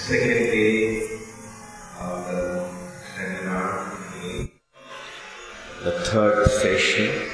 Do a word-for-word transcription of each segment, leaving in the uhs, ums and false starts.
second day of the seminar, the third session.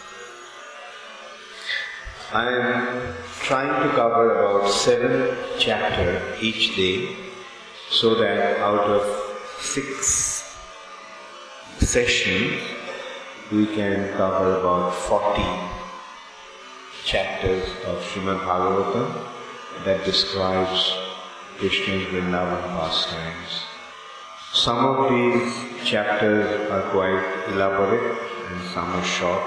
I am trying to cover about seven chapters each day, so that out of six sessions we can cover about forty chapters of Srimad Bhagavatam that describes Krishna's Vrindavan pastimes. Some of these chapters are quite elaborate and some are short.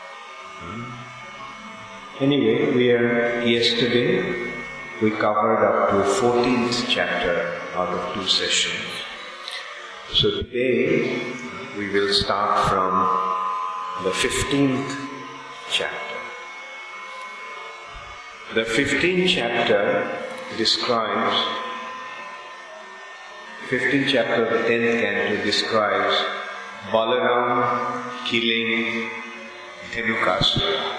Anyway, we are yesterday we covered up to fourteenth chapter out of two sessions. So today we will start from the fifteenth chapter. The fifteenth chapter describes, fifteenth chapter of the tenth canto describes Balaram killing Dhenukasura.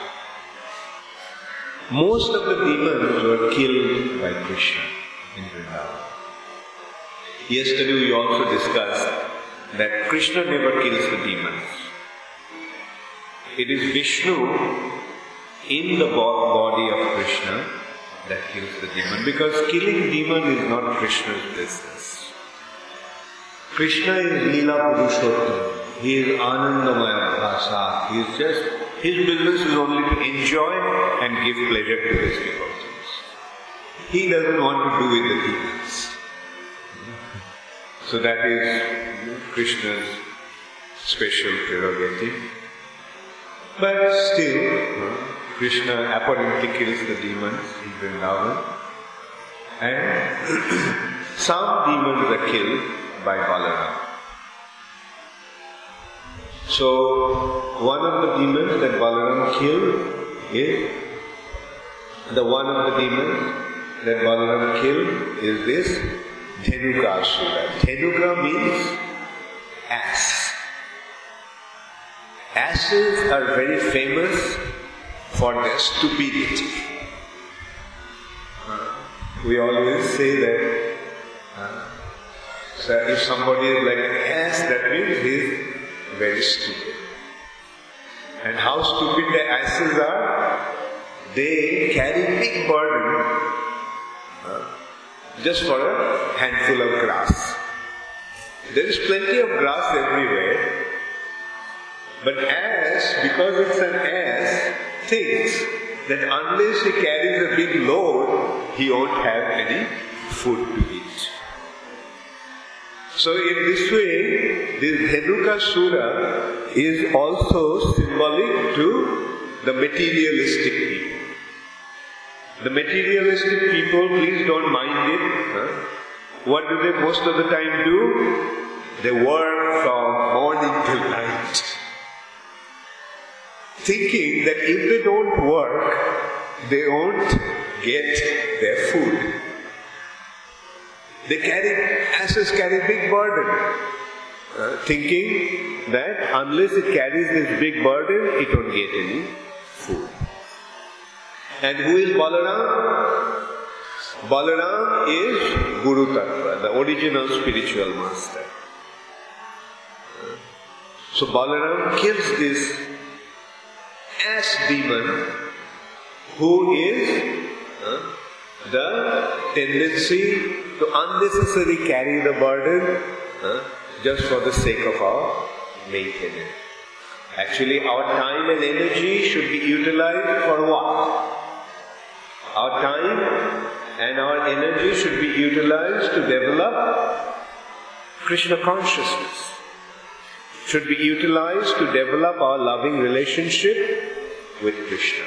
Most of the demons were killed by Krishna in Vrindavan. Yesterday we also discussed that Krishna never kills the demons. It is Vishnu in the body of Krishna that kills the demon, because killing demon is not Krishna's business. Krishna is Leela Purushottam. He is Anandamaya Bhasa. He is just, his business is only to enjoy and give pleasure to his devotees. He doesn't want to do with the demons. So that is Krishna's special prerogative. But still, Krishna apparently kills the demons in Vrindavan, and some demons are killed by Balaram. So, one of the demons that Balaram killed is, the one of the demons that Balaram killed is this Dhenukasura. Dhenuka means ass. Asses are very famous for their stupidity. Uh, we always say that uh, so if somebody is like an ass, that means he is very stupid. And how stupid the asses are? They carry big burden uh, just for a handful of grass. There is plenty of grass everywhere, but ass, because it's an ass, thinks that unless he carries a big load, he won't have any food to eat. So in this way, this Dhenukasura is also symbolic to the materialistic people. The materialistic people, please don't mind it. Huh? What do they most of the time do? They work from morning till night, thinking that if they don't work, they won't get their food. They carry, asses carry big burden, uh, thinking that unless it carries this big burden, it won't get any food. And who is Balaram? Balaram is Guru Tattva, the original spiritual master. So Balaram kills this ass demon, who is uh, the tendency to unnecessarily carry the burden uh, just for the sake of our maintenance. Actually, our time and energy should be utilized for what? Our time and our energy should be utilized to develop Krishna consciousness. Should be utilized to develop our loving relationship with Krishna.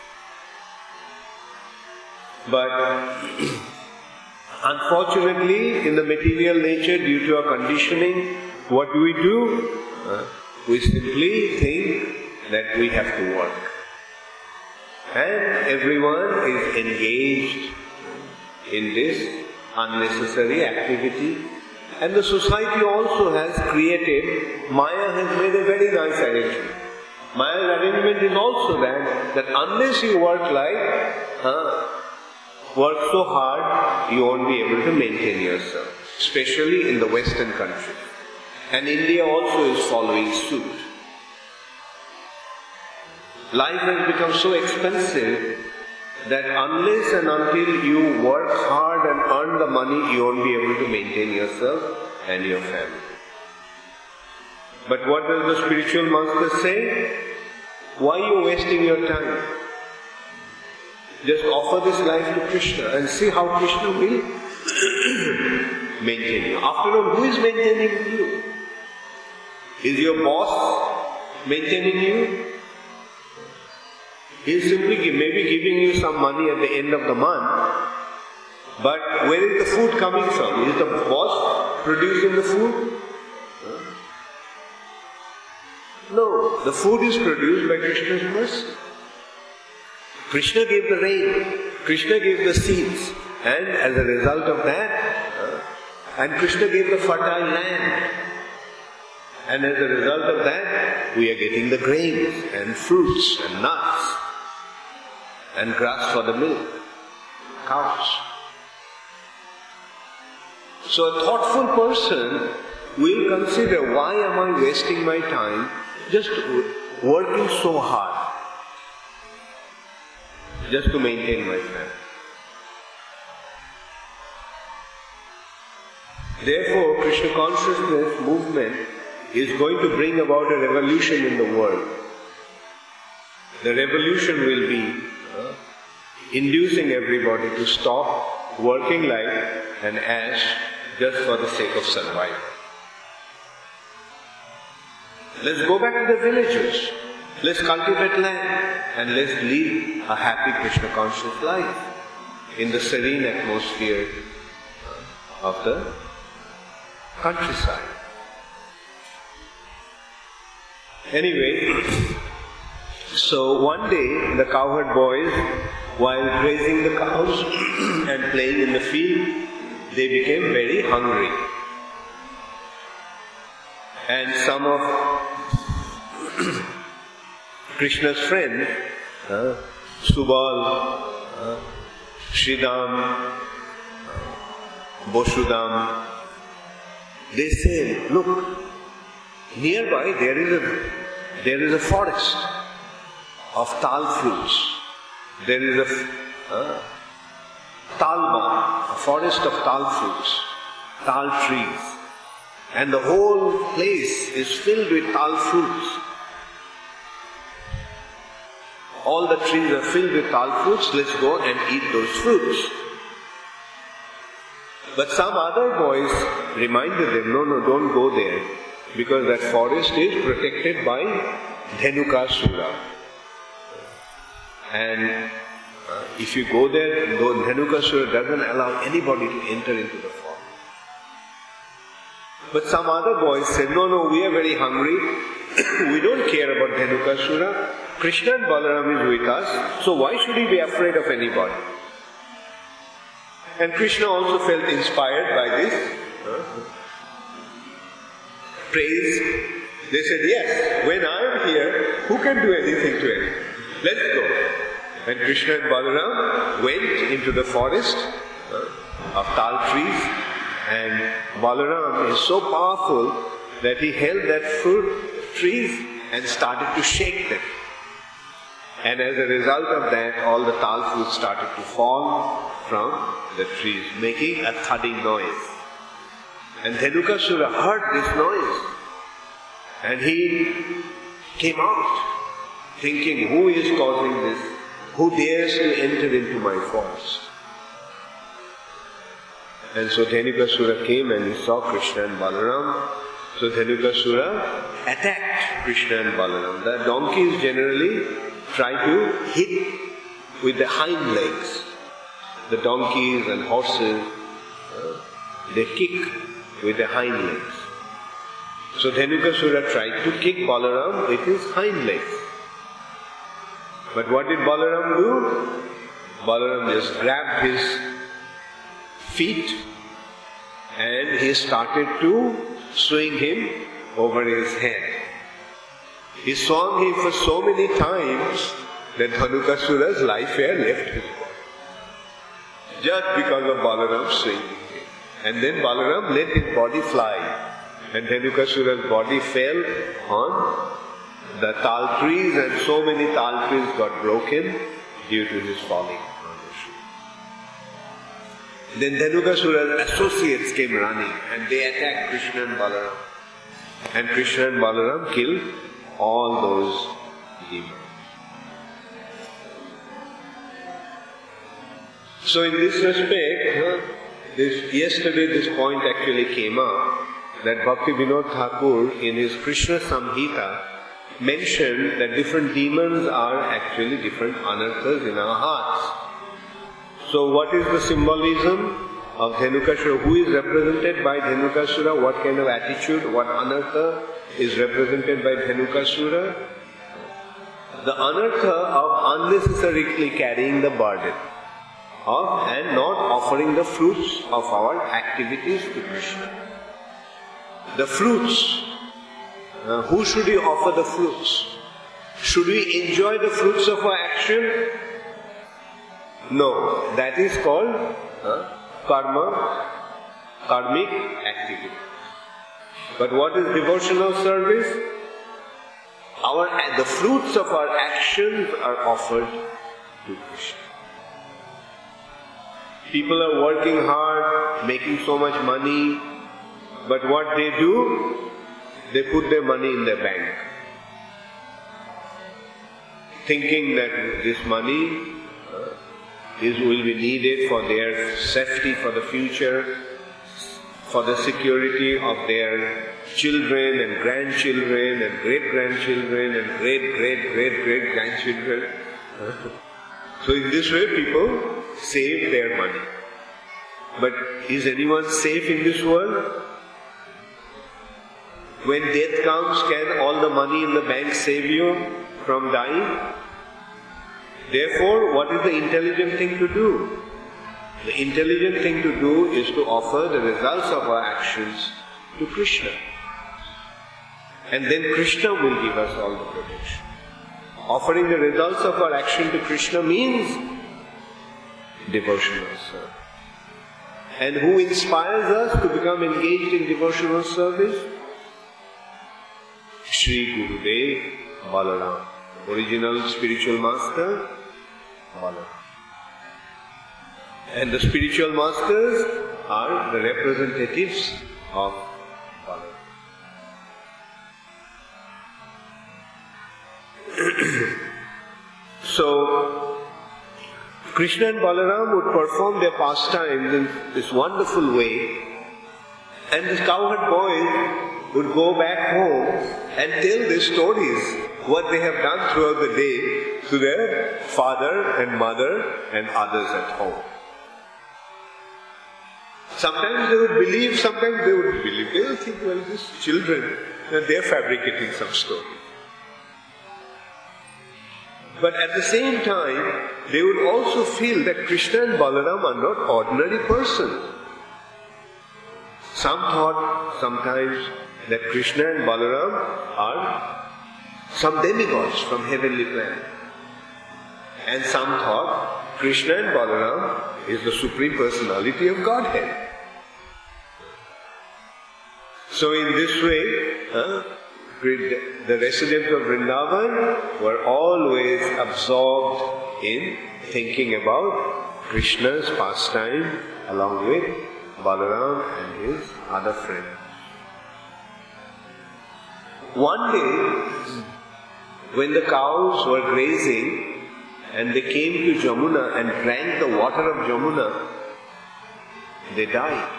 But unfortunately, in the material nature, due to our conditioning, what do we do? Uh, we simply think that we have to work. And everyone is engaged in this unnecessary activity. And the society also has created, Maya has made a very nice arrangement. Maya's arrangement is also that, that unless you work like, uh, work so hard you won't be able to maintain yourself, especially in the Western countries. And India also is following suit. Life has become so expensive that unless and until you work hard and earn the money, you won't be able to maintain yourself and your family. But what does the spiritual master say? Why are you wasting your time? Just offer this life to Krishna and see how Krishna will maintain you. After all, who is maintaining you? Is your boss maintaining you? He is simply maybe giving you some money at the end of the month. But where is the food coming from? Is the boss producing the food? No, the food is produced by Krishna's mercy. Krishna gave the rain, Krishna gave the seeds, and as a result of that, uh, and Krishna gave the fertile land, and as a result of that, we are getting the grains and fruits and nuts and grass for the milk, cows. So a thoughtful person will consider, why am I wasting my time just working so hard just to maintain my family? Therefore, Krishna consciousness movement is going to bring about a revolution in the world. The revolution will be uh, inducing everybody to stop working like an ass just for the sake of survival. Let's go back to the villages. Let's cultivate land and let's lead a happy Krishna conscious life in the serene atmosphere of the countryside. Anyway, so one day the cowherd boys, while grazing the cows and playing in the field, they became very hungry. And some of Krishna's friends, uh, Subal, uh, Sridham, uh, Boshudam, they say, look, nearby there is a there is a forest of tal fruits. There is a uh, talban, a forest of tal fruits, tal trees. And the whole place is filled with tal fruits. All the trees are filled with tal fruits, let's go and eat those fruits. But some other boys reminded them, no, no, don't go there, because that forest is protected by Dhenukasura. And uh, if you go there, Dhenukasura doesn't allow anybody to enter into the forest. But some other boys said, no, no, we are very hungry. We don't care about Dhenukasura. Krishna and Balaram is with us, so why should we be afraid of anybody? And Krishna also felt inspired by this uh, praise. They said, yes, when I am here, who can do anything to him? Let's go. And Krishna and Balaram went into the forest uh, of tal trees. And Balaram is so powerful that he held that fruit trees and started to shake them. And as a result of that, all the tal fruits started to fall from the trees, making a thudding noise. And Dhenukasura heard this noise. And he came out, thinking, who is causing this? Who dares to enter into my forest? And so Dhenukasura came and he saw Krishna and Balaram. So Dhenukasura attacked Krishna and Balaram. The donkeys generally try to hit with the hind legs. The donkeys and horses, uh, they kick with the hind legs. So Dhenukasura tried to kick Balaram with his hind legs. But what did Balaram do? Balaram just grabbed his feet and he started to swing him over his head. He swung him for so many times that Dhenukasura's life hair left his body. just because of Balaram swinging it. And then Balaram let his body fly. And Dhenukasura's body fell on the tal trees, and so many tal trees got broken due to his falling on the tree. Then Dhenukasura's associates came running and they attacked Krishna and Balaram. And Krishna and Balaram killed all those demons. So in this respect, this, yesterday this point actually came up, that Bhakti Vinod Thakur in his Krishna Samhita mentioned that different demons are actually different anarthas in our hearts. So what is the symbolism of Dhenukasura? Who is represented by Dhenukasura? What kind of attitude, what anartha is represented by Dhenukasura? The anartha of unnecessarily carrying the burden of and not offering the fruits of our activities to Krishna. The fruits. Uh, who should we offer the fruits? Should we enjoy the fruits of our action? No, that is called uh, karma, karmic activity. But what is devotional service? Our the fruits of our actions are offered to Krishna. People are working hard, making so much money, but what they do? They put their money in their bank, thinking that this money uh, is will be needed for their safety for the future, for the security of their children and grandchildren and great-grandchildren and great-great-great-great-grandchildren. So in this way people save their money. But is anyone safe in this world? When death comes, can all the money in the bank save you from dying? Therefore, what is the intelligent thing to do? The intelligent thing to do is to offer the results of our actions to Krishna. And then Krishna will give us all the protection. Offering the results of our action to Krishna means devotional service. And who inspires us to become engaged in devotional service? Shri Gurudev Balaram, original spiritual master, Balaram. And the spiritual masters are the representatives of Balaram. So, Krishna and Balaram would perform their pastimes in this wonderful way, and the cowherd boys would go back home and tell their stories, what they have done throughout the day to their father and mother and others at home. Sometimes they would believe, sometimes they would believe. They will think, well, these children, they are fabricating some story. But at the same time, they would also feel that Krishna and Balaram are not ordinary persons. Some thought sometimes that Krishna and Balaram are some demigods from heavenly planet. And some thought Krishna and Balaram is the Supreme Personality of Godhead. So in this way, huh, the residents of Vrindavan were always absorbed in thinking about Krishna's pastime along with Balaram and his other friends. One day, when the cows were grazing and they came to Jamuna and drank the water of Jamuna, they died.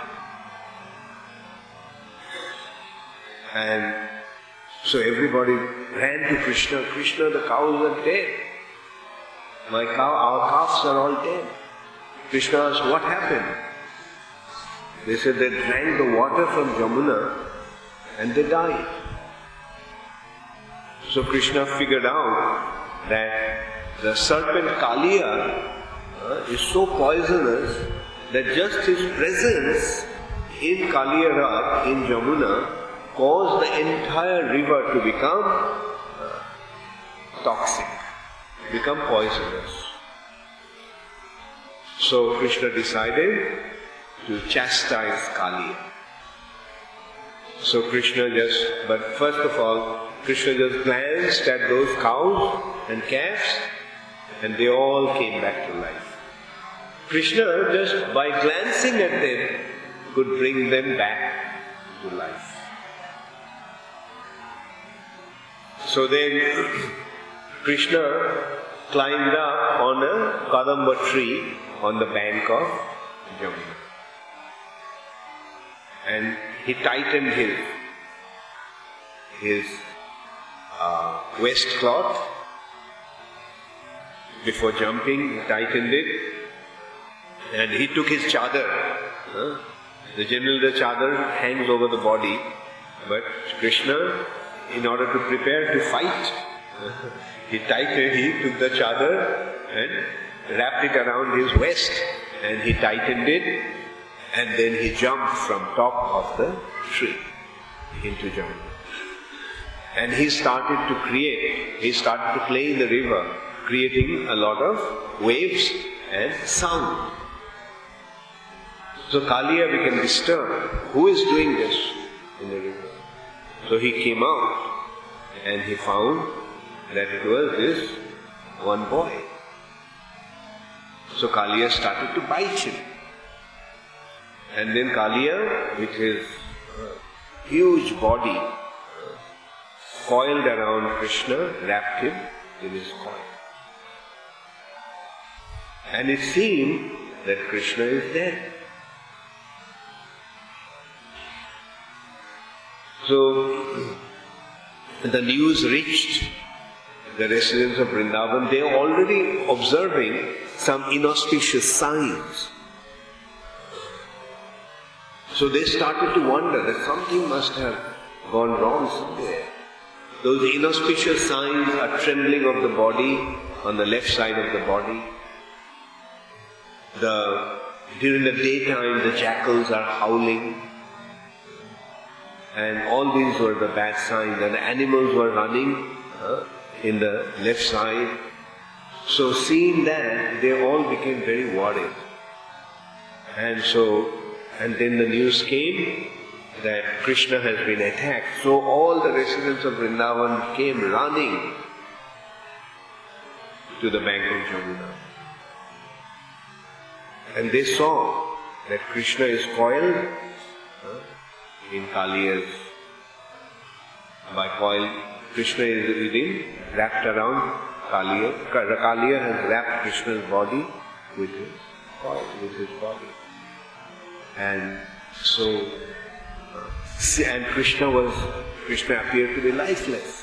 And so everybody ran to Krishna. Krishna, the cows are dead. My cow, our calves are all dead. Krishna asked, what happened? They said they drank the water from Jamuna and they died. So Krishna figured out that the serpent Kaliya uh, is so poisonous that just his presence in Kaliyarat, in Jamuna, caused the entire river to become uh, toxic, become poisonous. So Krishna decided to chastise Kaliya. So Krishna just, but first of all, Krishna just glanced at those cows and calves, and they all came back to life. Krishna, just by glancing at them, could bring them back to life. So then Krishna climbed up on a kadamba tree on the bank of Jamuna. And he tightened his, his uh, waistcloth. Before jumping, he tightened it. And he took his chadar. Huh? The general the chadar hangs over the body. But Krishna, in order to prepare to fight, he tightened, he took the chadar and wrapped it around his waist. And he tightened it. And then he jumped from top of the tree into Jamuna. And he started to create, he started to play in the river, creating a lot of waves and sound. So Kaliya became disturbed. Who is doing this in the river? So he came out and he found that it was this one boy. So Kaliya started to bite him. And then Kaliya, with his huge body, coiled around Krishna, wrapped him in his coil. And it seemed that Krishna is dead. So the news reached the residents of Vrindavan. They were already observing some inauspicious signs. So they started to wonder that something must have gone wrong somewhere. Those inauspicious signs are trembling of the body on the left side of the body. The, during the daytime, the jackals are howling. And all these were the bad signs. And the animals were running uh, in the left side. So seeing that, they all became very worried. And so And then the news came that Krishna has been attacked. So all the residents of Vrindavan came running to the bank of Jamuna. And they saw that Krishna is coiled uh, in Kaliya's, by coil, Krishna is within, wrapped around Kaliya. Kaliya has wrapped Krishna's body with his coil, with his body. And so, uh, and Krishna was, Krishna appeared to be lifeless.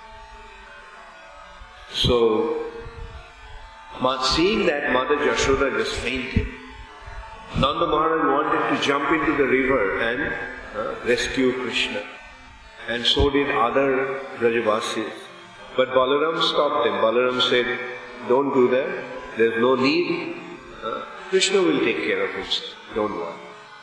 So, seeing that, Mother Yashoda just fainted. Nanda Maharaj wanted to jump into the river and uh, rescue Krishna. And so did other Brajavasis. But Balaram stopped them. Balaram said, don't do that. There's no need. Uh, Krishna will take care of himself. Don't worry.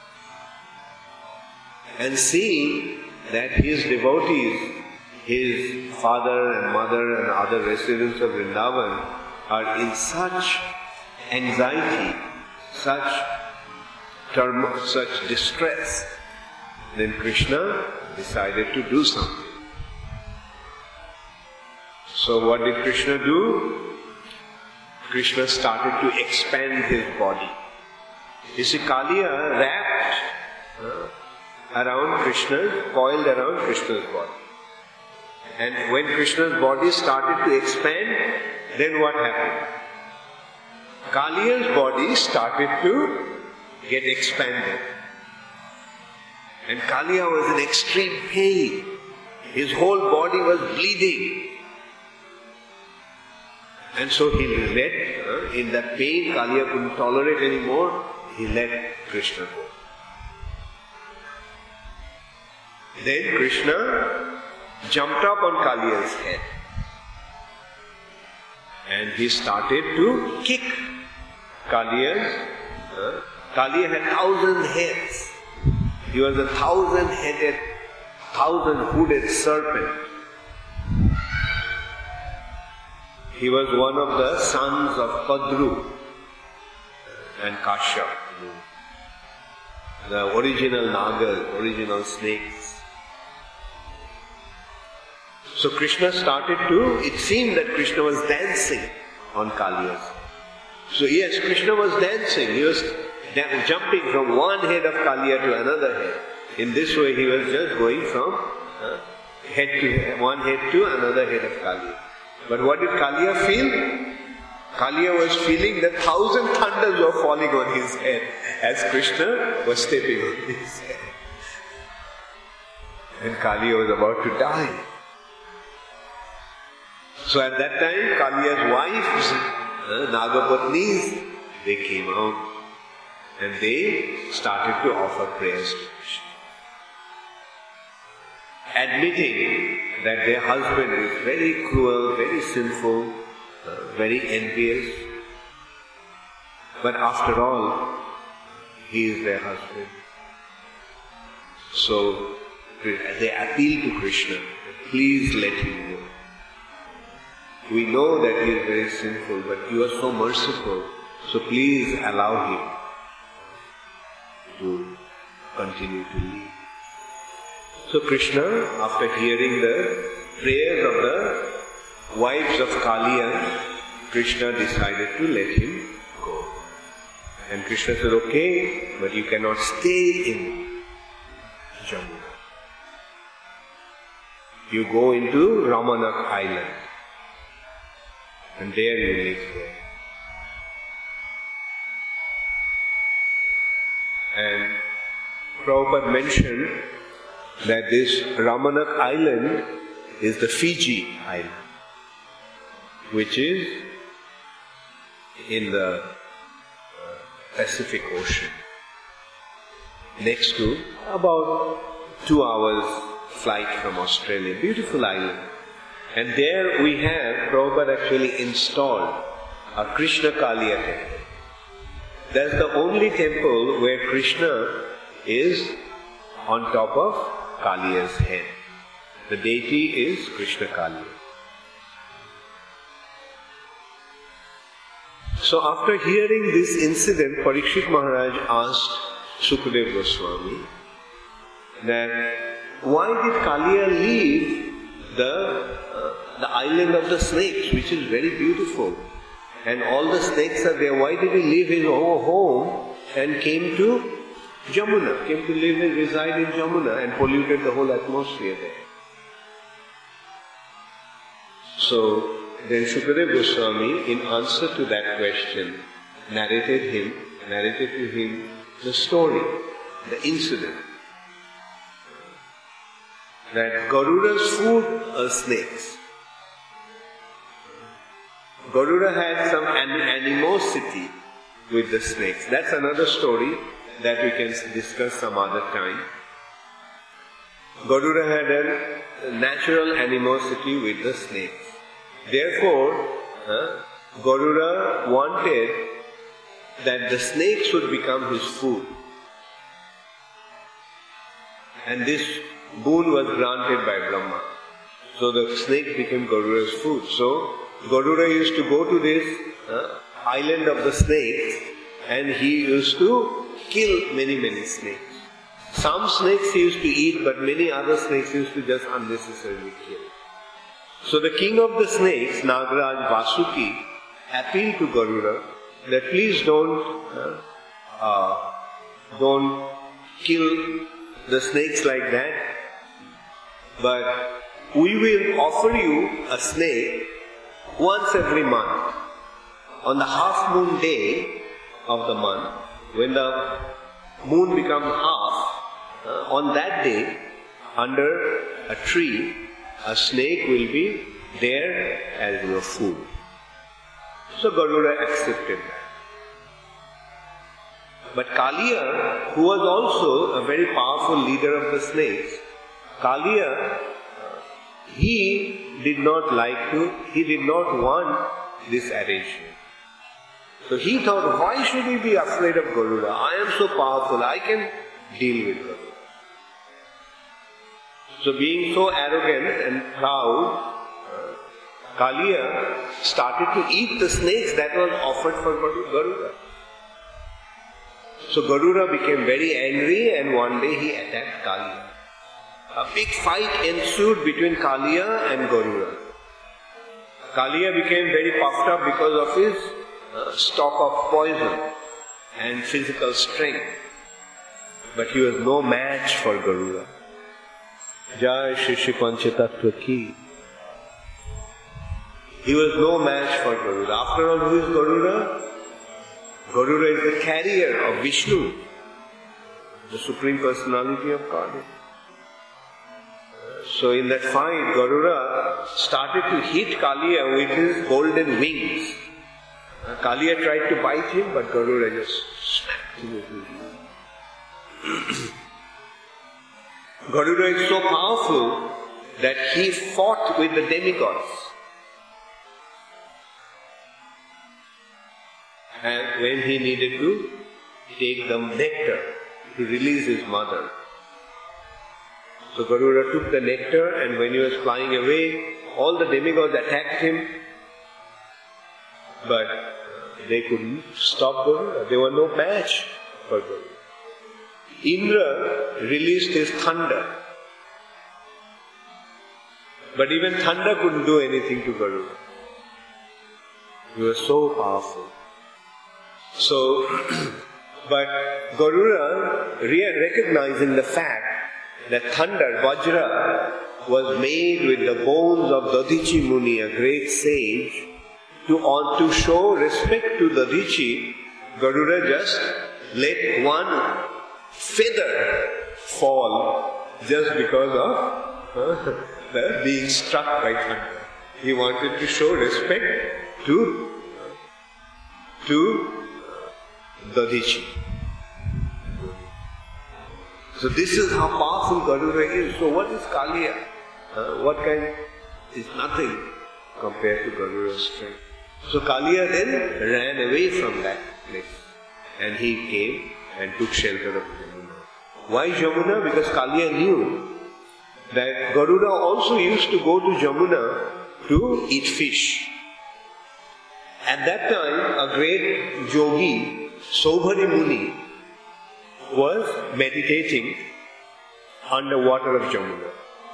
And seeing that his devotees, his father and mother and other residents of Vrindavan are in such anxiety, such turmoil, such distress, then Krishna decided to do something. So what did Krishna do? Krishna started to expand his body. You see, Kaliya wrapped uh, around Krishna's, coiled around Krishna's body. And when Krishna's body started to expand, then what happened? Kaliya's body started to get expanded. And Kaliya was in extreme pain. His whole body was bleeding. And so he let, uh, in that pain, Kaliya couldn't tolerate anymore, he let Krishna go. Then Krishna jumped up on Kaliya's head. And he started to kick Kaliya's. Uh, Kaliya had thousand heads. He was a thousand-headed, thousand-hooded serpent. He was one of the sons of Padru. and Kashyap, the original Nagas, original snakes. So Krishna started to, it seemed that Krishna was dancing on Kaliya's. So yes, Krishna was dancing. He was jumping from one head of Kaliya to another head. In this way he was just going from uh, head to head, one head to another head of Kaliya. But what did Kaliya feel? Kaliya was feeling that thousand thunders were falling on his head as Krishna was stepping on his head. And Kaliya was about to die. So at that time, Kaliya's wives, uh, Nagapatnis, they came out and they started to offer prayers to Krishna, admitting that their husband is very cruel, very sinful, uh, very envious. But after all, he is their husband. So they appeal to Krishna, please let him go. We know that he is very sinful, but you are so merciful, so please allow him to continue to live. So Krishna, after hearing the prayers of the wives of Kaliya, Krishna decided to let him go. And Krishna said, okay, but you cannot stay in Jamuna. You go into Ramanak Island. And there you live there. And Prabhupada mentioned that this Ramanak Island is the Fiji Island, which is in the uh, Pacific Ocean, next to about two hours flight from Australia. Beautiful island. And there we have, Prabhupada actually installed a Krishna Kaliya temple. That's the only temple where Krishna is on top of Kaliya's head. The deity is Krishna Kaliya. So after hearing this incident, Parikshit Maharaj asked Sukadeva Goswami that why did Kaliya leave the the island of the snakes, which is very beautiful, and all the snakes are there? Why did he leave his own home and came to Jamuna, came to live and reside in Jamuna and polluted the whole atmosphere there? So then Shukadeva Goswami, in answer to that question, narrated him, narrated to him the story, the incident, that Garuda's food are snakes. Garuda had some animosity with the snakes. That's another story that we can discuss some other time. Garuda had a natural animosity with the snakes. Therefore, uh, Garuda wanted that the snakes would become his food. And this boon was granted by Brahma. So the snake became Garuda's food. So Garuda used to go to this uh, island of the snakes and he used to kill many, many snakes. Some snakes he used to eat, but many other snakes he used to just unnecessarily kill. So the king of the snakes, Nagaraj Vasuki, appealed to Garuda that please don't, uh, uh, don't kill the snakes like that, but we will offer you a snake once every month. On the half moon day of the month, when the moon becomes half, uh, on that day, under a tree, a snake will be there as your food. So Garuda accepted that. But Kaliya, who was also a very powerful leader of the snakes, Kaliya, he did not like to, he did not want this arrangement. So he thought, why should he be afraid of Garuda? I am so powerful, I can deal with Garuda. So being so arrogant and proud, Kaliya started to eat the snakes that were offered for Garuda. So Garuda became very angry and one day he attacked Kaliya. A big fight ensued between Kaliya and Garuda. Kaliya became very puffed up because of his uh, stock of poison and physical strength. But he was no match for Garuda. Jai Shri Shri Panchatattva ki. He was no match for Garuda. After all, who is Garuda? Garuda is the carrier of Vishnu, the Supreme Personality of Godhead. So in that fight, Garuda started to hit Kaliya with his golden wings. Kaliya tried to bite him, but Garuda just smacked him with his wings. Garuda is so powerful that he fought with the demigods. And when he needed to take the nectar to release his mother. So Garuda took the nectar, and when he was flying away, all the demigods attacked him. But they couldn't stop Garuda. They were no match for Garuda. Indra released his thunder. But even thunder couldn't do anything to Garuda. He was so powerful. So, but Garuda, recognizing the fact that thunder, Vajra, was made with the bones of Dadichi Muni, a great sage, to, on, to show respect to Dadichi, Garuda just let one feather fall just because of uh, the being struck by thunder. He wanted to show respect to, to Dadichi. So this is how powerful Garuda is. So what is Kaliya? Uh, what kind? Is nothing compared to Garuda's strength. So Kaliya then ran away from that place. And he came and took shelter of Jamuna. Why Jamuna? Because Kaliya knew that Garuda also used to go to Jamuna to eat fish. At that time, a great yogi, Saubhari Muni, was meditating on the water of Jamuna.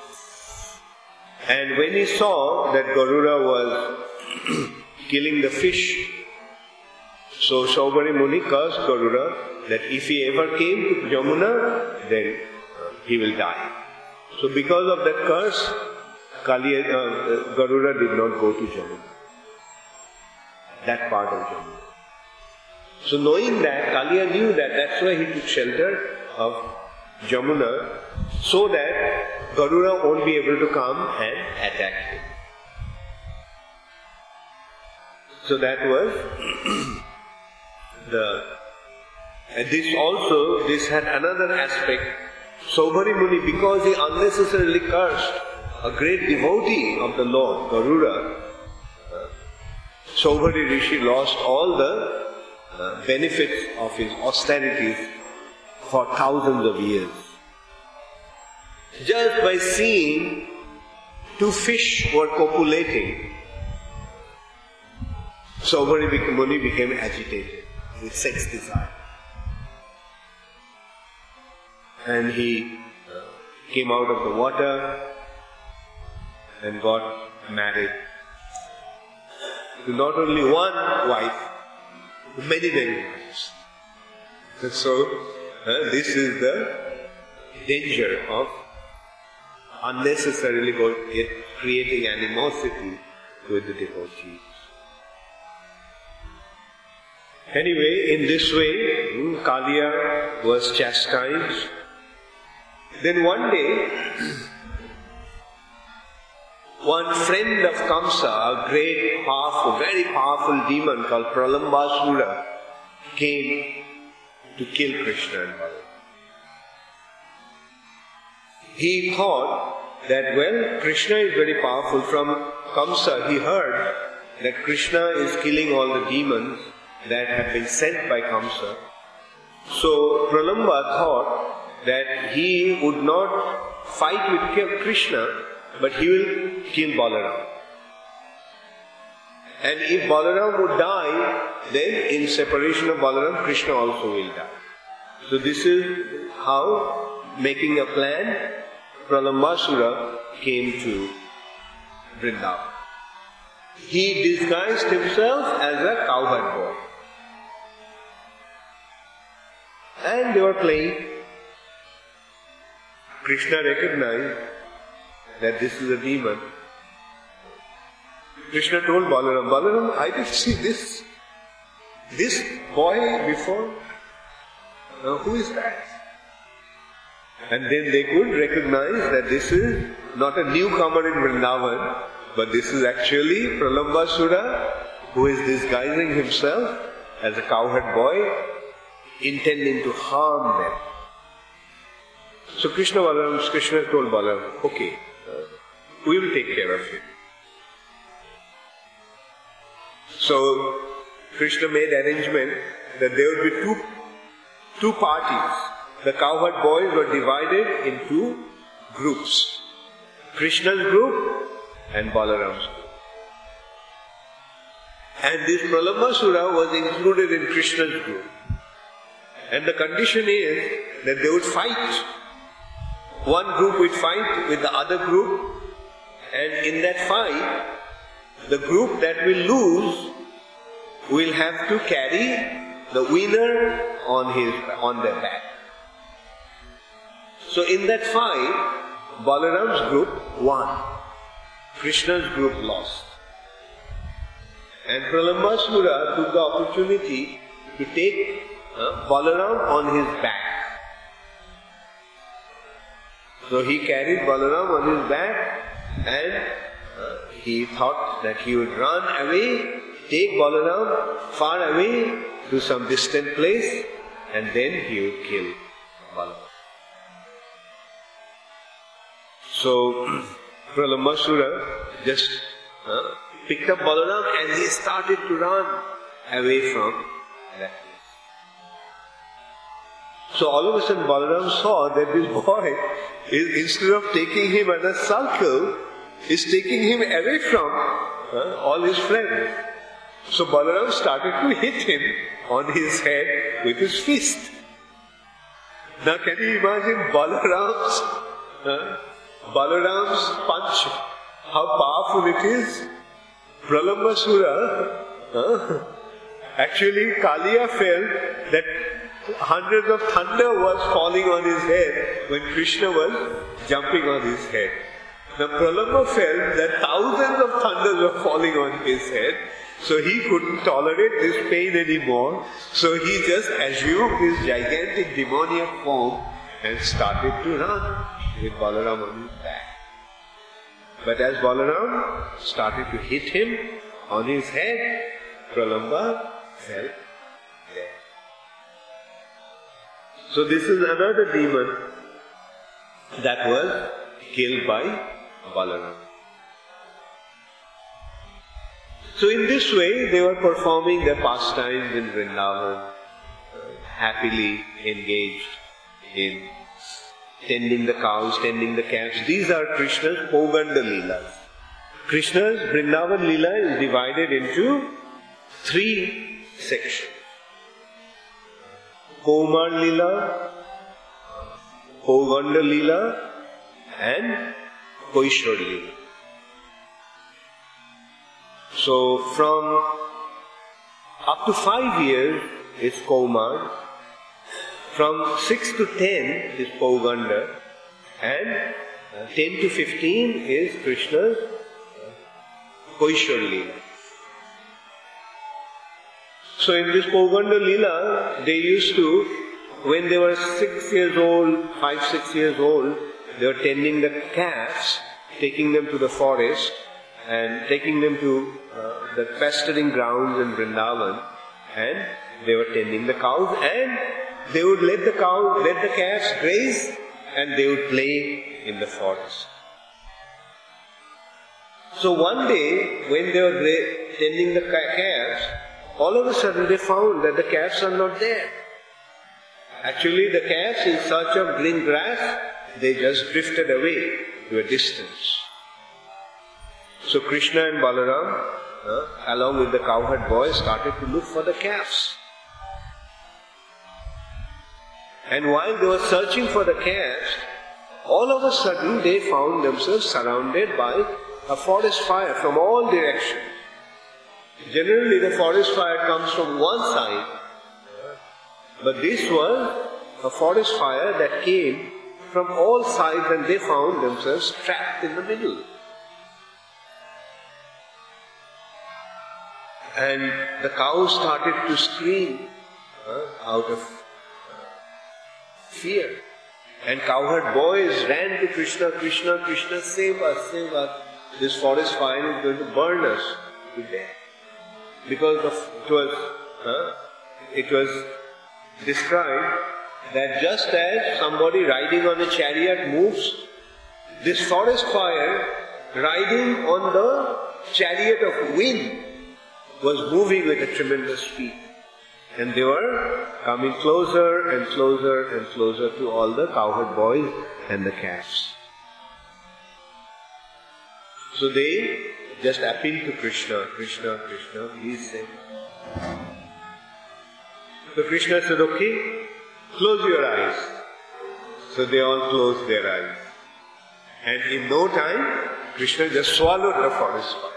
And when he saw that Garuda was killing the fish, so Saubhari Muni cursed Garuda that if he ever came to Jamuna, then he will die. So because of that curse, Kaliya, uh, Garuda did not go to Jamuna, that part of Jamuna. So knowing that, Kaliya knew that, that's why he took shelter of Jamuna, so that Garuda won't be able to come and attack him. So that was the... And this also, this had another aspect. Saubhari Muni, because he unnecessarily cursed a great devotee of the Lord, Garuda, uh, Saubhari Rishi lost all the uh, benefits of his austerities for thousands of years. Just by seeing two fish were copulating, Saubhari Muni became agitated with sex desire. And he uh, came out of the water and got married to not only one wife, but many, many wives. And so, uh, this is the danger of unnecessarily creating animosity with the devotees. Anyway, in this way, Kaliya was chastised. Then one day, one friend of Kamsa, a great, powerful, very powerful demon called Pralambasura, came to kill Krishna and Balaram. He thought that, well, Krishna is very powerful. From Kamsa, he heard that Krishna is killing all the demons that have been sent by Kamsa. So Pralamba thought that he would not fight with Krishna, but he will kill Balaram. And if Balaram would die, then in separation of Balaram, Krishna also will die. So this is how, making a plan, Pralambasura came to Vrindavan. He disguised himself as a cowherd boy. And they were playing. Krishna recognized that this is a demon. Krishna told Balaram, Balaram, I didn't see this, this boy before. Now who is that? And then they could recognize that this is not a newcomer in Vrindavan, but this is actually Pralambasura, who is disguising himself as a cowherd boy, intending to harm them. So Krishna Balaram, Krishna told Balaram, okay, uh, we will take care of him. So Krishna made arrangement that there would be two, two parties. The cowherd boys were divided into groups. Krishna's group and Balaram's group. And this Pralambasura was included in Krishna's group. And the condition is that they would fight. One group would fight with the other group, and in that fight, the group that will lose will have to carry the winner on his on their back. So in that fight, Balaram's group won. Krishna's group lost. And Pralambasura took the opportunity to take uh, Balaram on his back. So he carried Balaram on his back, and uh, he thought that he would run away, take Balaram far away to some distant place, and then he would kill Balaram. So Pralambasura just uh, picked up Balaram and he started to run away from that place. So all of a sudden Balaram saw that this boy is, instead of taking him as a circle, is taking him away from uh, all his friends. So Balaram started to hit him on his head with his fist. Now can you imagine Balaram's uh, Balaram's punch, how powerful it is? Pralambasura, uh, actually Kaliya felt that hundreds of thunder was falling on his head when Krishna was jumping on his head. Now Pralamba felt that thousands of thunders were falling on his head, so he couldn't tolerate this pain anymore. So he just assumed his gigantic demoniac form and started to run with Balaram on his back. But as Balaram started to hit him on his head, Pralamba fell dead. So this is another demon that was killed by Balaram. So in this way they were performing their pastimes in Vrindavan, uh, happily engaged in tending the cows, tending the calves. These are Krishna's Poganda Leelas. Krishna's Vrindavan Leela is divided into three sections. Komar Leela, Poganda Leela, and Koishwar Leela. So from up to five years is Komar, from six to ten is Poganda, and uh, ten to fifteen is Krishna's Koishwar Leela. So in this Poganda Leela, they used to, when they were six years old, five, six years old, they were tending the calves, taking them to the forest and taking them to uh, the pasturing grounds in Vrindavan, and they were tending the cows, and they would let the cow, let the calves graze, and they would play in the forest. So one day, when they were gra- tending the calves, all of a sudden they found that the calves are not there. Actually, the calves, in search of green grass, they just drifted away to a distance. So Krishna and Balaram, uh, along with the cowherd boy, started to look for the calves. And while they were searching for the calves, all of a sudden they found themselves surrounded by a forest fire from all directions. Generally the forest fire comes from one side, but this was a forest fire that came from all sides, and they found themselves trapped in the middle. And the cows started to scream uh, out of uh, fear. And cowherd boys ran to Krishna, Krishna, Krishna, save us, save us. This forest fire is going to burn us to death. Because of, it was, uh, it was described that just as somebody riding on a chariot moves, this forest fire riding on the chariot of wind was moving with a tremendous speed. And they were coming closer and closer and closer to all the cowherd boys and the calves. So they just appealed to Krishna, Krishna, Krishna, please save. So Krishna said, okay, close your eyes. So they all closed their eyes. And in no time, Krishna just swallowed the forest fire.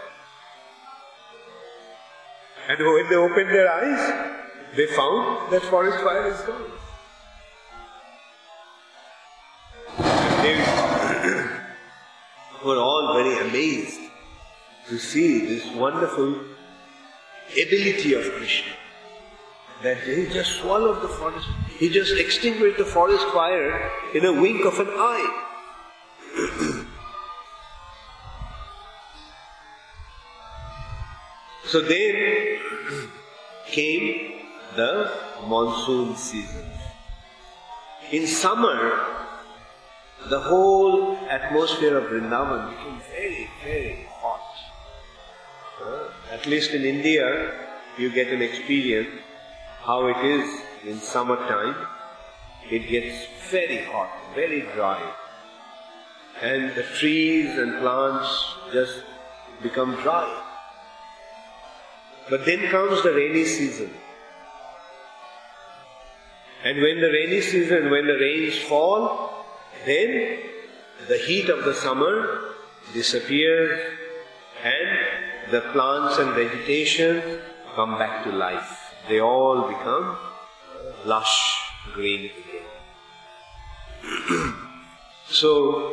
And when they opened their eyes, they found that forest fire is gone. And they were all very amazed to see this wonderful ability of Krishna. That he just swallowed the forest, he just extinguished the forest fire in a wink of an eye. So then came the monsoon season. In summer, the whole atmosphere of Vrindavan became very, very hot. Uh, at least in India, you get an experience how it is in summertime. It gets very hot, very dry. And the trees and plants just become dry. But then comes the rainy season. And when the rainy season, when the rains fall, then the heat of the summer disappears and the plants and vegetation come back to life. They all become lush green again. So,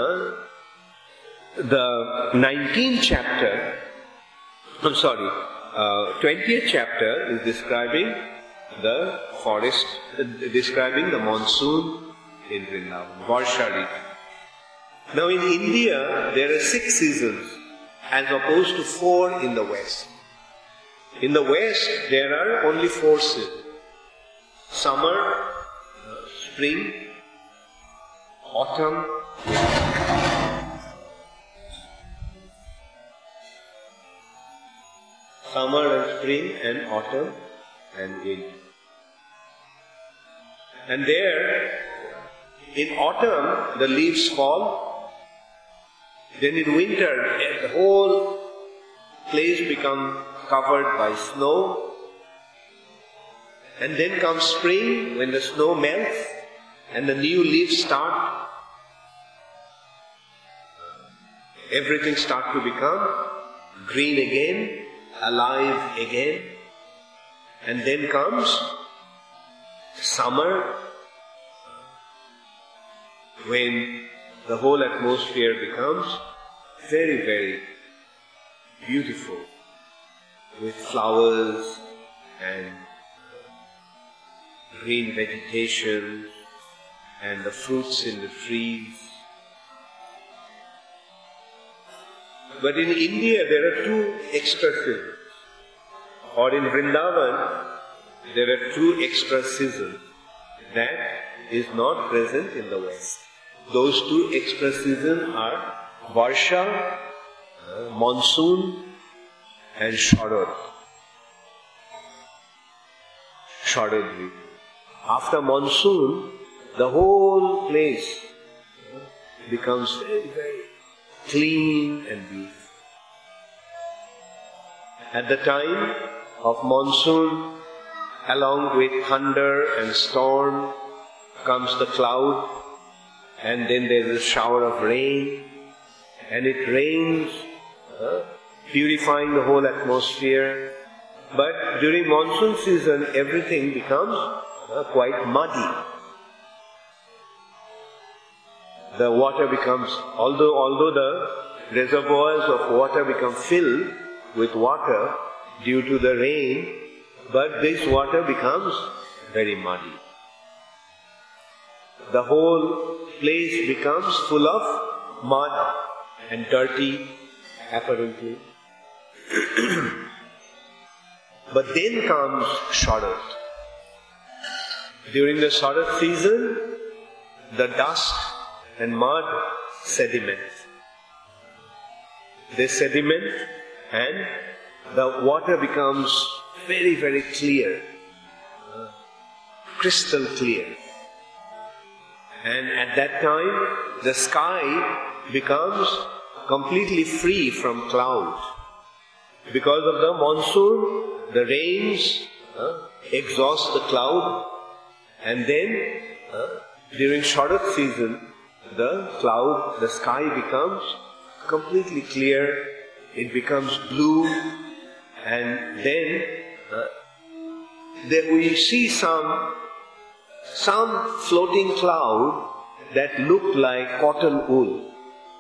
uh, the nineteenth chapter, I'm sorry, uh, twentieth chapter is describing the forest, uh, describing the monsoon in Vrindavan, Varsha Ritu. Now in India, there are six seasons as opposed to four in the West. In the West, there are only four seasons. Summer, spring, autumn, summer and spring and autumn and winter. And there, in autumn, the leaves fall. Then in winter, the whole place becomes covered by snow. And then comes spring, when the snow melts and the new leaves start. Everything starts to become green again, alive again. And then comes summer, when the whole atmosphere becomes very, very beautiful, with flowers and green vegetation and the fruits in the trees. But in India there are two extra seasons, or in Vrindavan there are two extra seasons that is not present in the West. Those two extra seasons are Varsha, uh, monsoon, and Sharad. Sharad Ritu. After monsoon, the whole place becomes very, very clean and beautiful. At the time of monsoon, along with thunder and storm, comes the cloud, and then there is a shower of rain, and it rains, uh, purifying the whole atmosphere. But during monsoon season, everything becomes uh, quite muddy. The water becomes, although although the reservoirs of water become filled with water due to the rain, but this water becomes very muddy. The whole place becomes full of mud and dirty, apparently. But then comes Sharat. During the Sharat season, the dust and mud sediment. They sediment and the water becomes very, very clear, uh, crystal clear. And at that time, the sky becomes completely free from clouds. Because of the monsoon, the rains uh, exhaust the cloud, and then uh, during Sharat season, the cloud, the sky becomes completely clear, it becomes blue, and then uh, there we see some some floating cloud that look like cotton wool.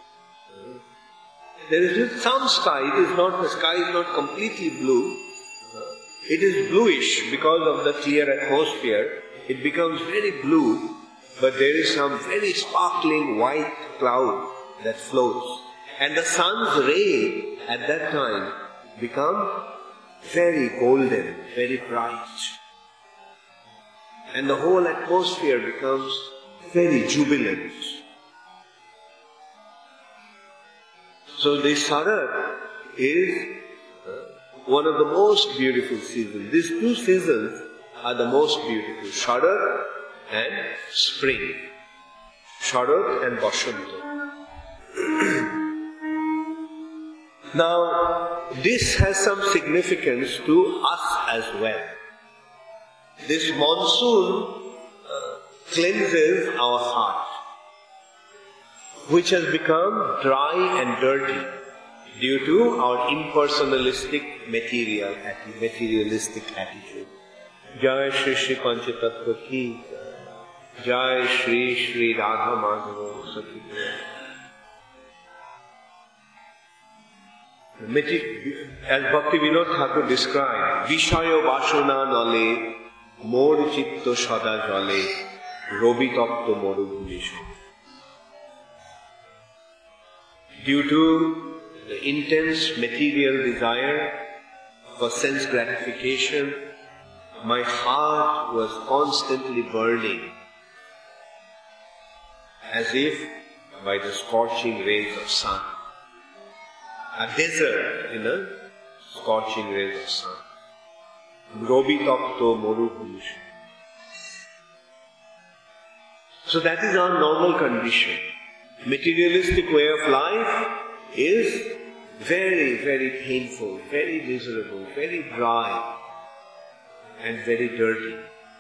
There is some sky, it is not, the sky is not completely blue. It is bluish because of the clear atmosphere. It becomes very blue, but there is some very sparkling white cloud that floats. And the sun's ray at that time become very golden, very bright. And the whole atmosphere becomes very jubilant. So this Sharat is one of the most beautiful seasons. These two seasons are the most beautiful, Sharat and spring. Sharat and Vasanta. Now, this has some significance to us as well. This monsoon uh, cleanses our heart, which has become dry and dirty due to our impersonalistic material, materialistic attitude. Jai Shri Shri Panchatattva Ki Jai Shri Shri Radha Madhava Sati. As Bhakti Vinod Thakur described, Vishaya Vashana Nale Mor Chitto Sada Jale Robi Tapto Morubhumishu. Due to the intense material desire for sense gratification, my heart was constantly burning, as if by the scorching rays of sun. A desert in a scorching rays of sun. Robi Tapto Morubhumishu. So that is our normal condition. Materialistic way of life is very, very painful, very miserable, very dry, and very dirty.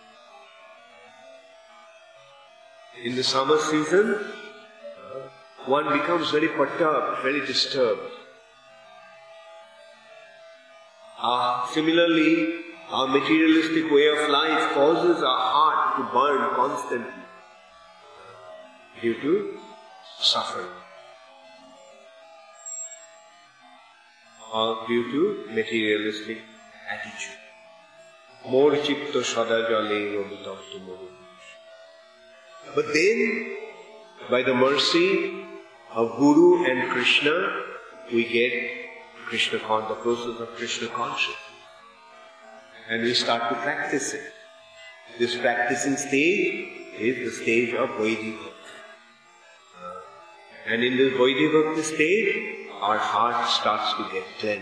In the summer season, one becomes very perturbed, very disturbed. Uh, similarly, our materialistic way of life causes our heart to burn constantly due to suffering or due to materialistic attitude. Mor chitto sada jale robitamtu moru. But then, by the mercy of Guru and Krishna, we get Krishna, the process of Krishna consciousness. And we start to practice it. This practicing stage is the stage of Vaidhi Bhakti. And in this Vaidhi Bhakti stage, our heart starts to get cleansed.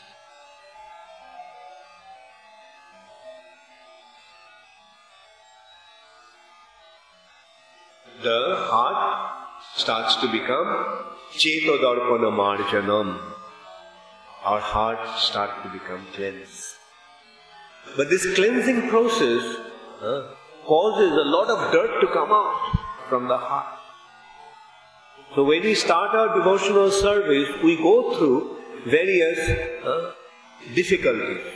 The heart starts to become Chetodarpana Marjanam. Our heart starts to become cleansed. But this cleansing process uh, causes a lot of dirt to come out from the heart. So when we start our devotional service, we go through various uh, difficulties.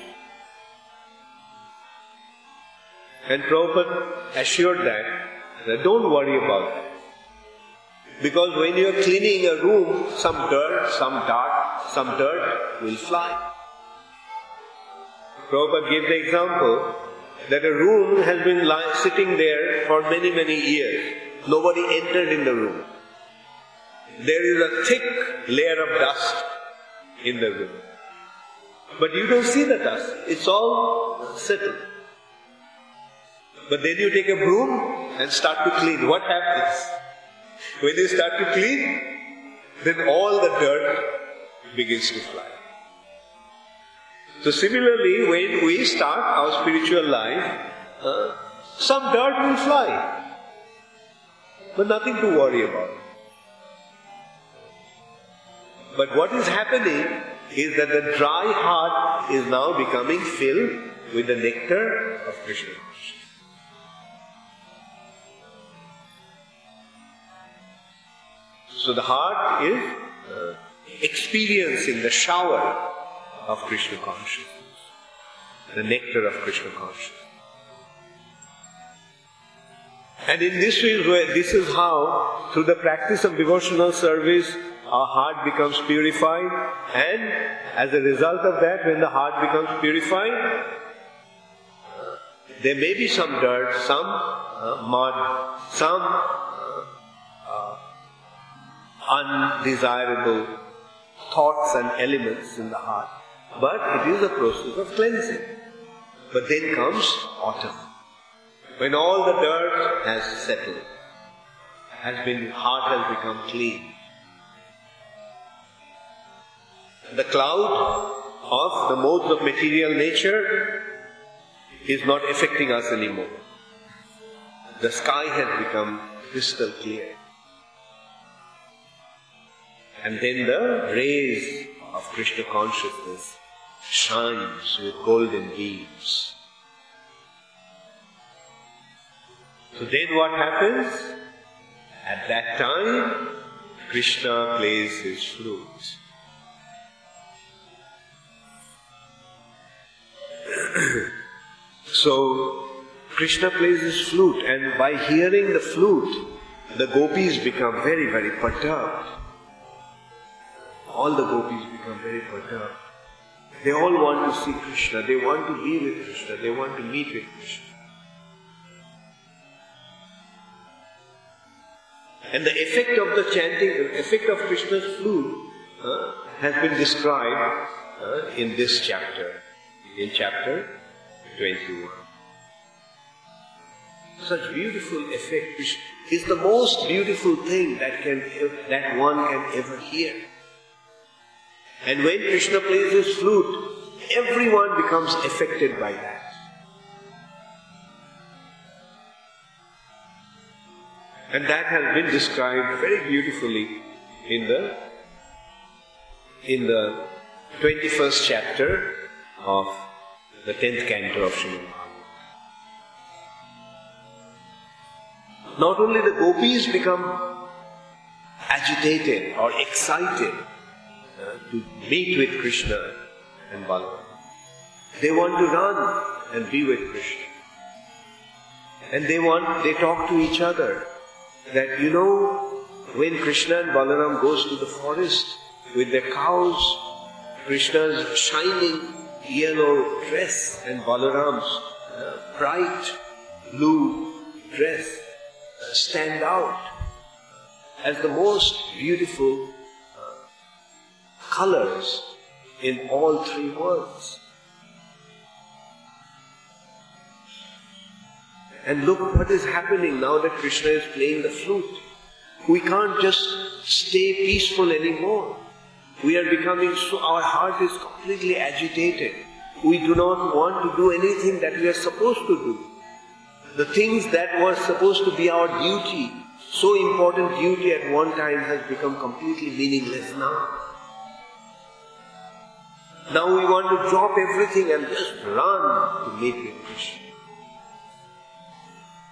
And Prabhupada assured that, that don't worry about that. Because when you are cleaning a room, some dirt, some dart, some dirt will fly. Prabhupada gave the example that a room has been lying, sitting there for many, many years. Nobody entered in the room. There is a thick layer of dust in the room. But you don't see the dust. It's all settled. But then you take a broom and start to clean. What happens? When you start to clean, then all the dirt begins to fly. So similarly, when we start our spiritual life, uh, some dirt will fly. But nothing to worry about. But what is happening is that the dry heart is now becoming filled with the nectar of Krishna consciousness. So the heart is uh, experiencing the shower of Krishna consciousness, the nectar of Krishna consciousness. And in this way, this is how, through the practice of devotional service, our heart becomes purified, and as a result of that, when the heart becomes purified, there may be some dirt, some uh, mud, some uh, uh, undesirable thoughts and elements in the heart. But it is a process of cleansing. But then comes autumn, when all the dirt has settled, has been, heart has become clean. The cloud of the modes of material nature is not affecting us anymore. The sky has become crystal clear. And then the rays of Krishna consciousness shines with golden beams. So then what happens? At that time, Krishna plays his flute. So, Krishna plays his flute, and by hearing the flute, the gopis become very, very perturbed. All the gopis become very perturbed. They all want to see Krishna, they want to be with Krishna, they want to meet with Krishna. And the effect of the chanting, the effect of Krishna's flute uh, has been described uh, in this chapter, in chapter twenty-one. Such beautiful effect, which is the most beautiful thing that can that one can ever hear. And when Krishna plays his flute, everyone becomes affected by that. And that has been described very beautifully in the in the twenty-first chapter of the tenth canto of Srimad Bhagavatam. Not only the gopis become agitated or excited uh, to meet with Krishna and Balaram. They want to run and be with Krishna. And they want, they talk to each other that, you know, when Krishna and Balaram goes to the forest with their cows, Krishna's shining yellow dress and Balaram's uh, bright blue dress uh, stand out as the most beautiful uh, colors in all three worlds. And look what is happening now that Krishna is playing the flute. We can't just stay peaceful anymore. We are becoming so, our heart is completely agitated. We do not want to do anything that we are supposed to do. The things that were supposed to be our duty, so important duty at one time, has become completely meaningless now. Now we want to drop everything and just run to meet with Krishna.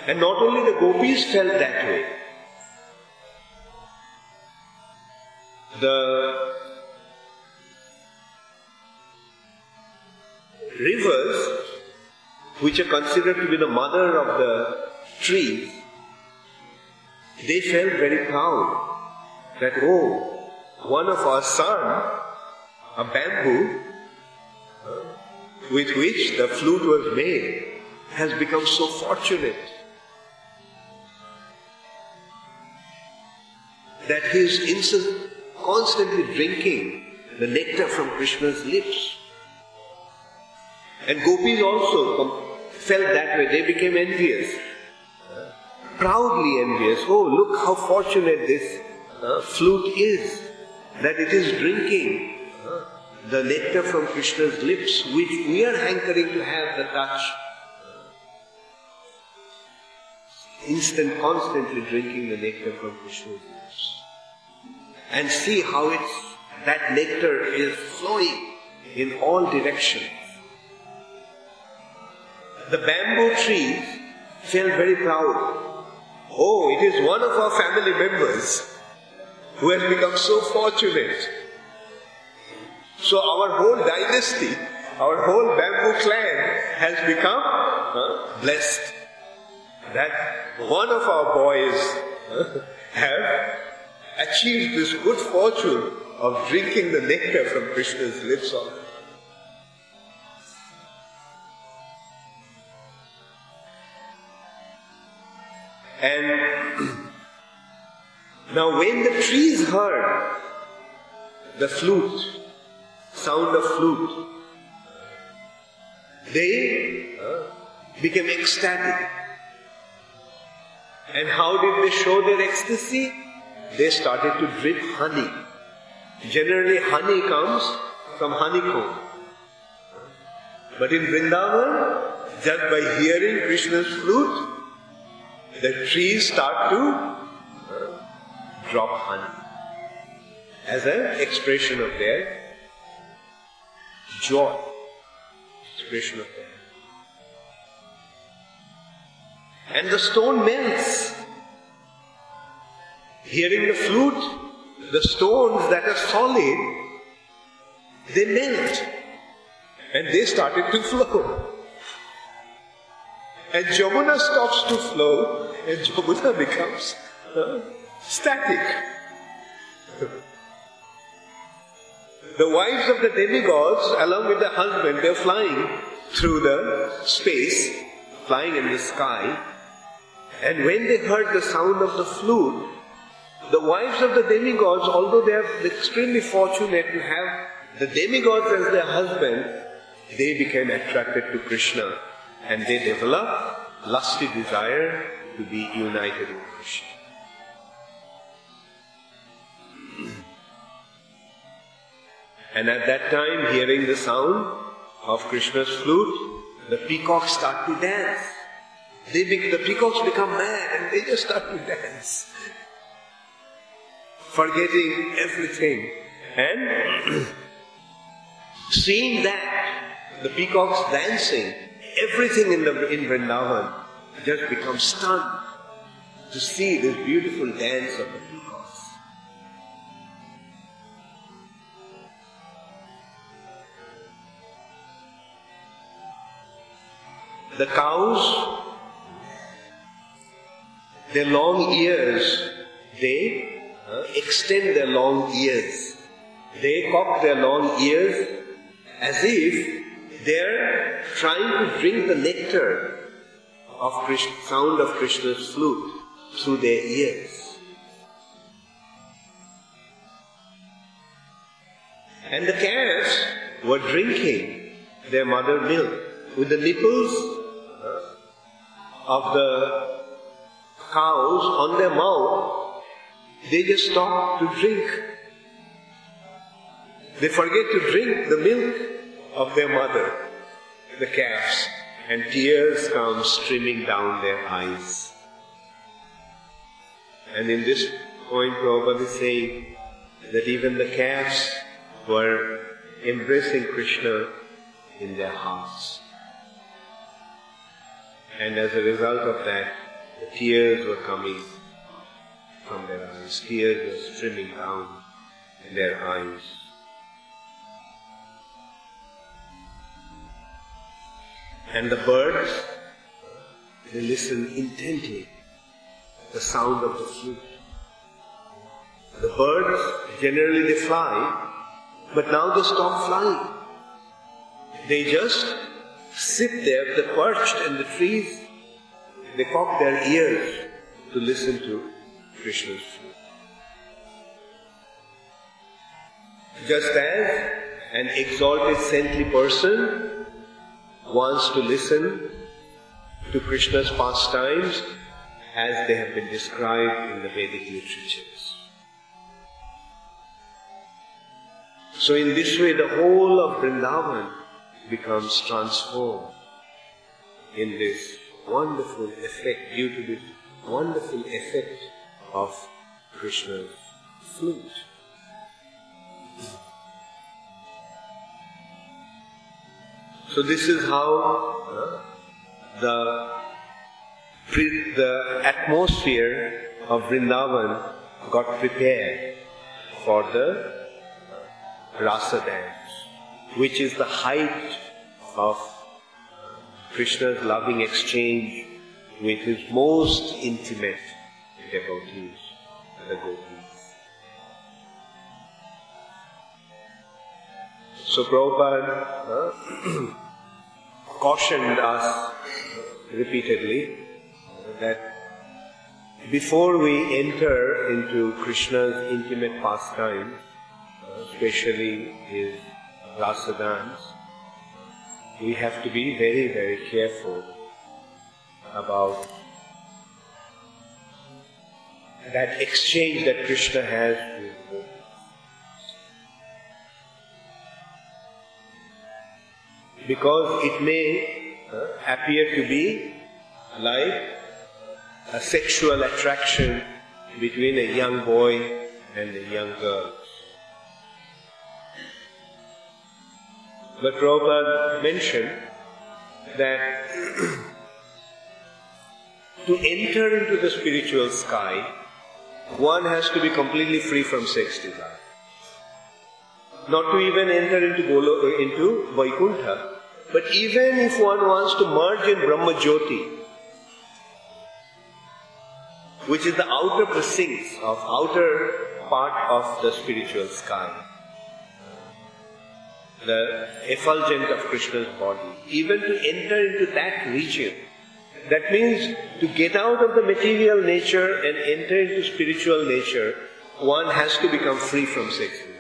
And not only the gopis felt that way. The rivers, which are considered to be the mother of the trees, they felt very proud that, oh, one of our son, a bamboo with which the flute was made, has become so fortunate that he is instant, constantly drinking the nectar from Krishna's lips. And gopis also felt that way. They became envious, proudly envious. Oh, look how fortunate this uh, flute is, that it is drinking uh, the nectar from Krishna's lips, which we are hankering to have the touch. Instant, constantly drinking the nectar from Krishna's lips. And see how it's, that nectar is flowing in all directions. The bamboo trees felt very proud. Oh, it is one of our family members who has become so fortunate. So our whole dynasty, our whole bamboo clan has become uh, blessed. That one of our boys uh, have achieved this good fortune of drinking the nectar from Krishna's lips on. And now when the trees heard the flute, sound of flute, they uh, became ecstatic. And how did they show their ecstasy? They started to drip honey. Generally honey comes from honeycomb. But in Vrindavan, just by hearing Krishna's flute, the trees start to uh, drop honey as an expression of their joy, expression of their. And the stone melts. Hearing the flute, the stones that are solid, they melt. And they started to flow. And Jamuna stops to flow, and Jamuna becomes uh, static. The wives of the demigods, along with the husband, they're flying through the space, flying in the sky. And when they heard the sound of the flute, the wives of the demigods, although they are extremely fortunate to have the demigods as their husband, they became attracted to Krishna. And they develop lusty desire to be united with Krishna. And at that time, hearing the sound of Krishna's flute, the peacocks start to dance. They be, the peacocks become mad and they just start to dance, forgetting everything. And seeing that, the peacocks dancing, everything in the in Vrindavan just becomes stunned to see this beautiful dance of the peacocks. The cows, their long ears, they uh, extend their long ears. They cock their long ears as if they're trying to drink the nectar of Krishna, sound of Krishna's flute through their ears. And the calves were drinking their mother milk with the nipples uh, of the cows on their mouth. They just stop to drink. They forget to drink the milk of their mother, the calves, and tears come streaming down their eyes. And in this point, Prabhupada is saying that even the calves were embracing Krishna in their hearts. And as a result of that, the tears were coming from their eyes. Tears were streaming down in their eyes. And the birds, they listen intently to the sound of the flute. The birds, generally they fly, but now they stop flying. They just sit there, they're perched in the trees. They cock their ears to listen to Krishna's flute. Just as an exalted saintly person wants to listen to Krishna's pastimes as they have been described in the Vedic literatures. So in this way the whole of Vrindavan becomes transformed in this wonderful effect, due to this wonderful effect of Krishna's flute. So this is how uh, the, pre- the atmosphere of Vrindavan got prepared for the Rasa dance, which is the height of Krishna's loving exchange with his most intimate devotees, the gopis. So Prabhupada uh, cautioned us repeatedly that before we enter into Krishna's intimate pastime, especially his rasa dance, we have to be very, very careful about that exchange that Krishna has with us. Because it may uh, appear to be like a sexual attraction between a young boy and a young girl. But Prabhupada mentioned that to enter into the spiritual sky, one has to be completely free from sex desire. Not to even enter into Golo, into Vaikuntha, but even if one wants to merge in Brahma Jyoti, which is the outer precincts of outer part of the spiritual sky, the effulgence of Krishna's body, even to enter into that region, that means to get out of the material nature and enter into spiritual nature, one has to become free from sex desire.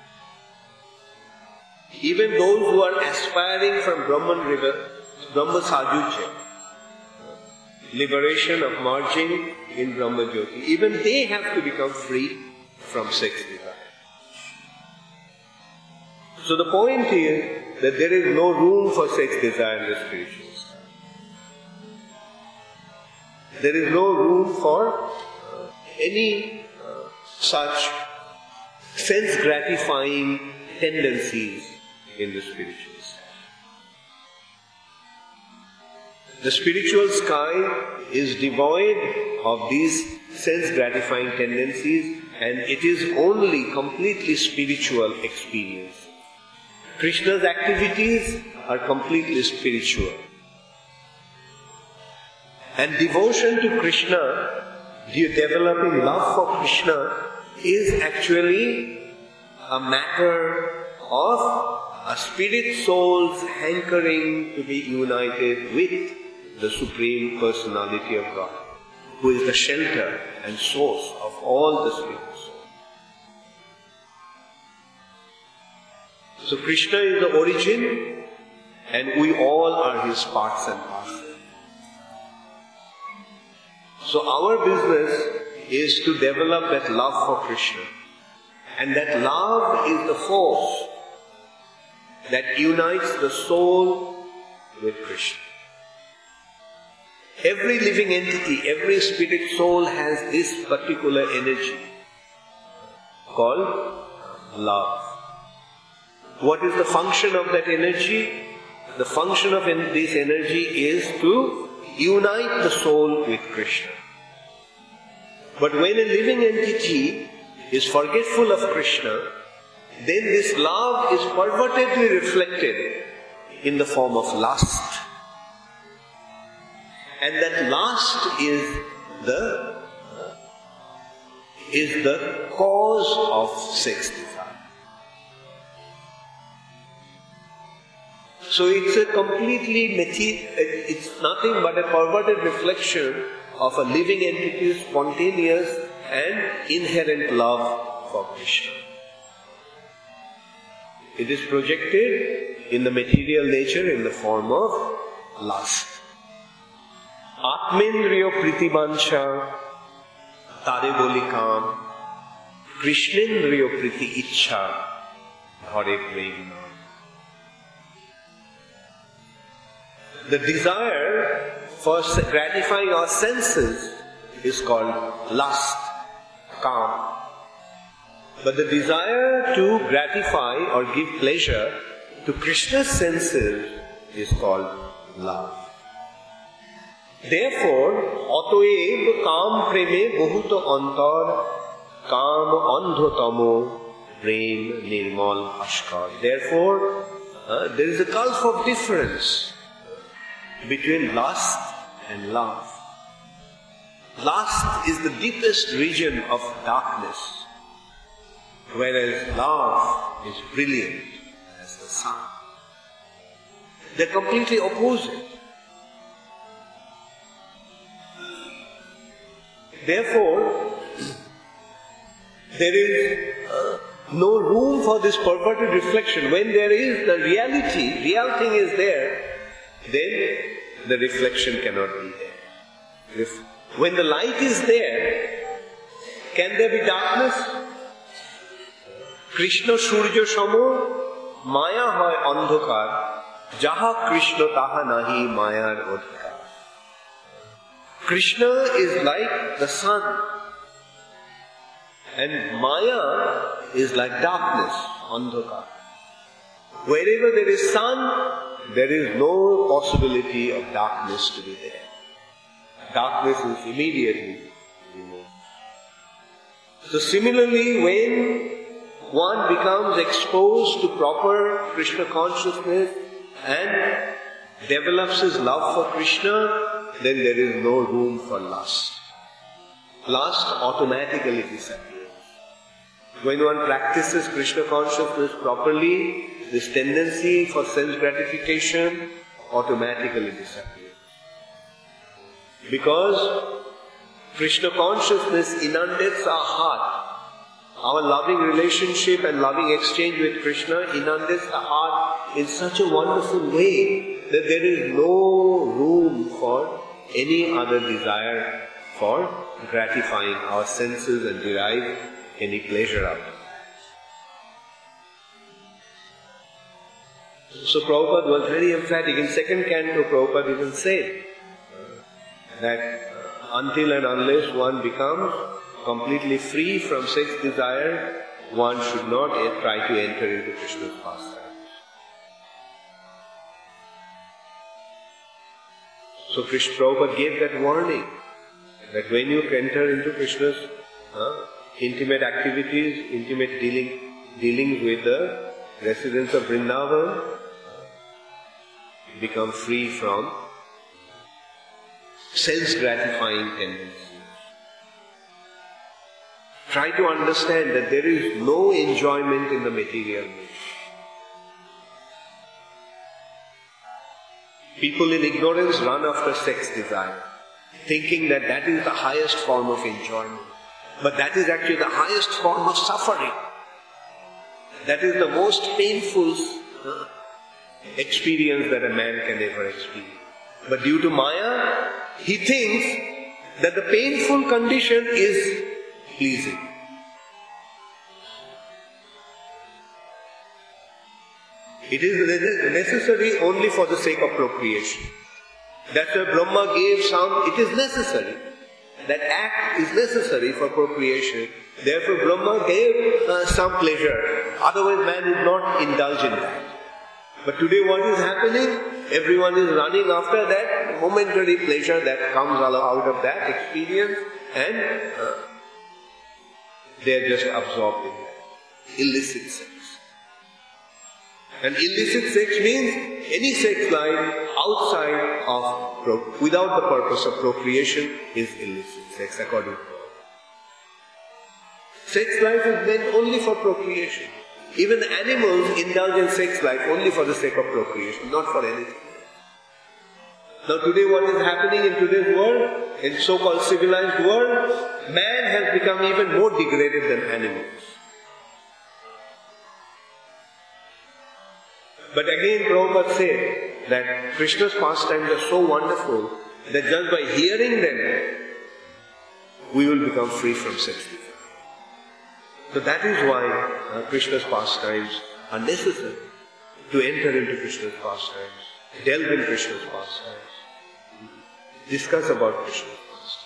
Even those who are aspiring from Brahman river, Brahma Sadhucha, liberation of merging in Brahma Jyoti, even they have to become free from sex desire. So the point is that there is no room for sex desire in the spiritual sky. There is no room for any uh, such sense-gratifying tendencies in the spiritual sky. The spiritual sky is devoid of these sense-gratifying tendencies, and it is only completely spiritual experience. Krishna's activities are completely spiritual. And devotion to Krishna, developing love for Krishna, is actually a matter of a spirit soul's hankering to be united with the Supreme Personality of God, who is the shelter and source of all the spirit souls. So Krishna is the origin, and we all are his parts and parcels. So our business is to develop that love for Krishna. And that love is the force that unites the soul with Krishna. Every living entity, every spirit soul has this particular energy called love. What is the function of that energy? The function of this energy is to unite the soul with Krishna. But when a living entity is forgetful of Krishna, then this love is pervertedly reflected in the form of lust. And that lust is the is the cause of sex desire. So it's a completely material, it's nothing but a perverted reflection of a living entity's spontaneous and inherent love for Krishna. It is projected in the material nature in the form of lust. Atmendriyo pritibansha tare boli kam, Krishnendriyo priti ichha dhare prem. The desire for gratifying our senses is called lust, kam. But the desire to gratify or give pleasure to Krishna's senses is called love. Therefore, অতএব কাম প্রেমে বহুত অন্তর, কাম অন্ধতম প্রেম নির্মল ভাস্কর. Therefore, uh, there is a gulf of difference between lust and love. Lust is the deepest region of darkness, whereas love is brilliant as the sun. They're completely opposite. Therefore, there is uh, no room for this perverted reflection. When there is the reality, real thing is there, then the reflection cannot be there. If, when the light is there, can there be darkness? Krishna Surya Samo, Maya hoy andhokar, Jaha Krishna taha nahi mayar odhikar. Krishna is like the sun, and Maya is like darkness, andhokar. Wherever there is sun, there is no possibility of darkness to be there. Darkness is immediately removed. So similarly, when one becomes exposed to proper Krishna consciousness and develops his love for Krishna, then there is no room for lust. Lust automatically disappears. When one practices Krishna consciousness properly, this tendency for sense gratification automatically disappears. Because Krishna consciousness inundates our heart. Our loving relationship and loving exchange with Krishna inundates the heart in such a wonderful way that there is no room for any other desire for gratifying our senses and derive any pleasure out of it. So Prabhupada was very emphatic. In second canto, Prabhupada even said that until and unless one becomes completely free from sex desire, one should not try to enter into Krishna's pastimes. So Krishna Prabhupada gave that warning that when you enter into Krishna's uh, intimate activities, intimate dealing, dealing with the residents of Vrindavan, become free from sense-gratifying tendencies. Try to understand that there is no enjoyment in the material world. People in ignorance run after sex desire, thinking that that is the highest form of enjoyment. But that is actually the highest form of suffering. That is the most painful uh, experience that a man can ever experience. But due to Maya, he thinks that the painful condition is pleasing. It is necessary only for the sake of procreation. That's why Brahma gave some, it is necessary. That act is necessary for procreation. Therefore Brahma gave uh, some pleasure. Otherwise man is not indulged in that. But today what is happening? Everyone is running after that momentary pleasure that comes out of that experience, and uh, they are just absorbed in that. Illicit sex. And illicit sex means any sex life outside of, pro- without the purpose of procreation is illicit sex according to God. Sex life is meant only for procreation. Even animals indulge in sex life only for the sake of procreation, not for anything. Now today what is happening in today's world, in so-called civilized world, man has become even more degraded than animals. But again Prabhupada said that Krishna's pastimes are so wonderful that just by hearing them, we will become free from sex desire. So that is why uh, Krishna's pastimes are necessary, to enter into Krishna's pastimes, delve in Krishna's pastimes, discuss about Krishna's pastimes.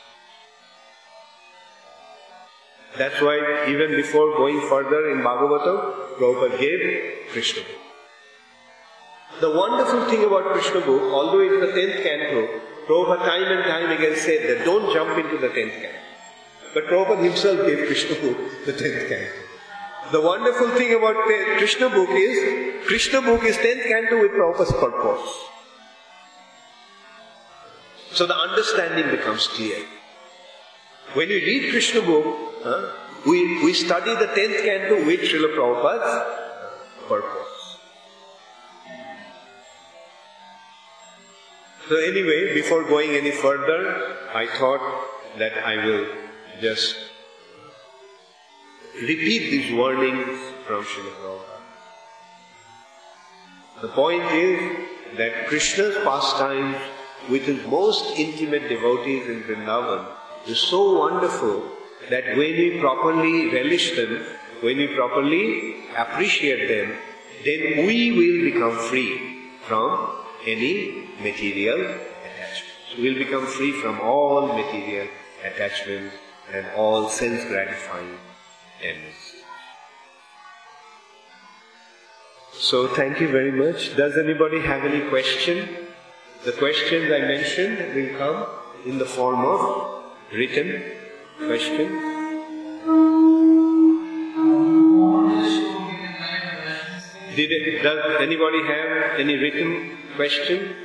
That's why even before going further in Bhagavatam, Prabhupada gave Krishna book. The wonderful thing about Krishna book, although it is the tenth canto, Prabhupada time and time again said that don't jump into the tenth canto. But Prabhupada himself gave Krishna book the tenth canto. The wonderful thing about the Krishna book is, Krishna book is tenth canto with Prabhupada's purpose. So the understanding becomes clear. When we read Krishna book, huh, we, we study the tenth canto with Srila Prabhupada's purpose. So anyway, before going any further, I thought that I will just repeat these warnings from Srila Prabhupada. The point is that Krishna's pastimes with his most intimate devotees in Vrindavan is so wonderful that when we properly relish them, when we properly appreciate them, then we will become free from any material attachments. We will become free from all material attachments and all sense-gratifying ends. So thank you very much. Does anybody have any question? The questions I mentioned will come in the form of written questions. Did it, does anybody have any written question?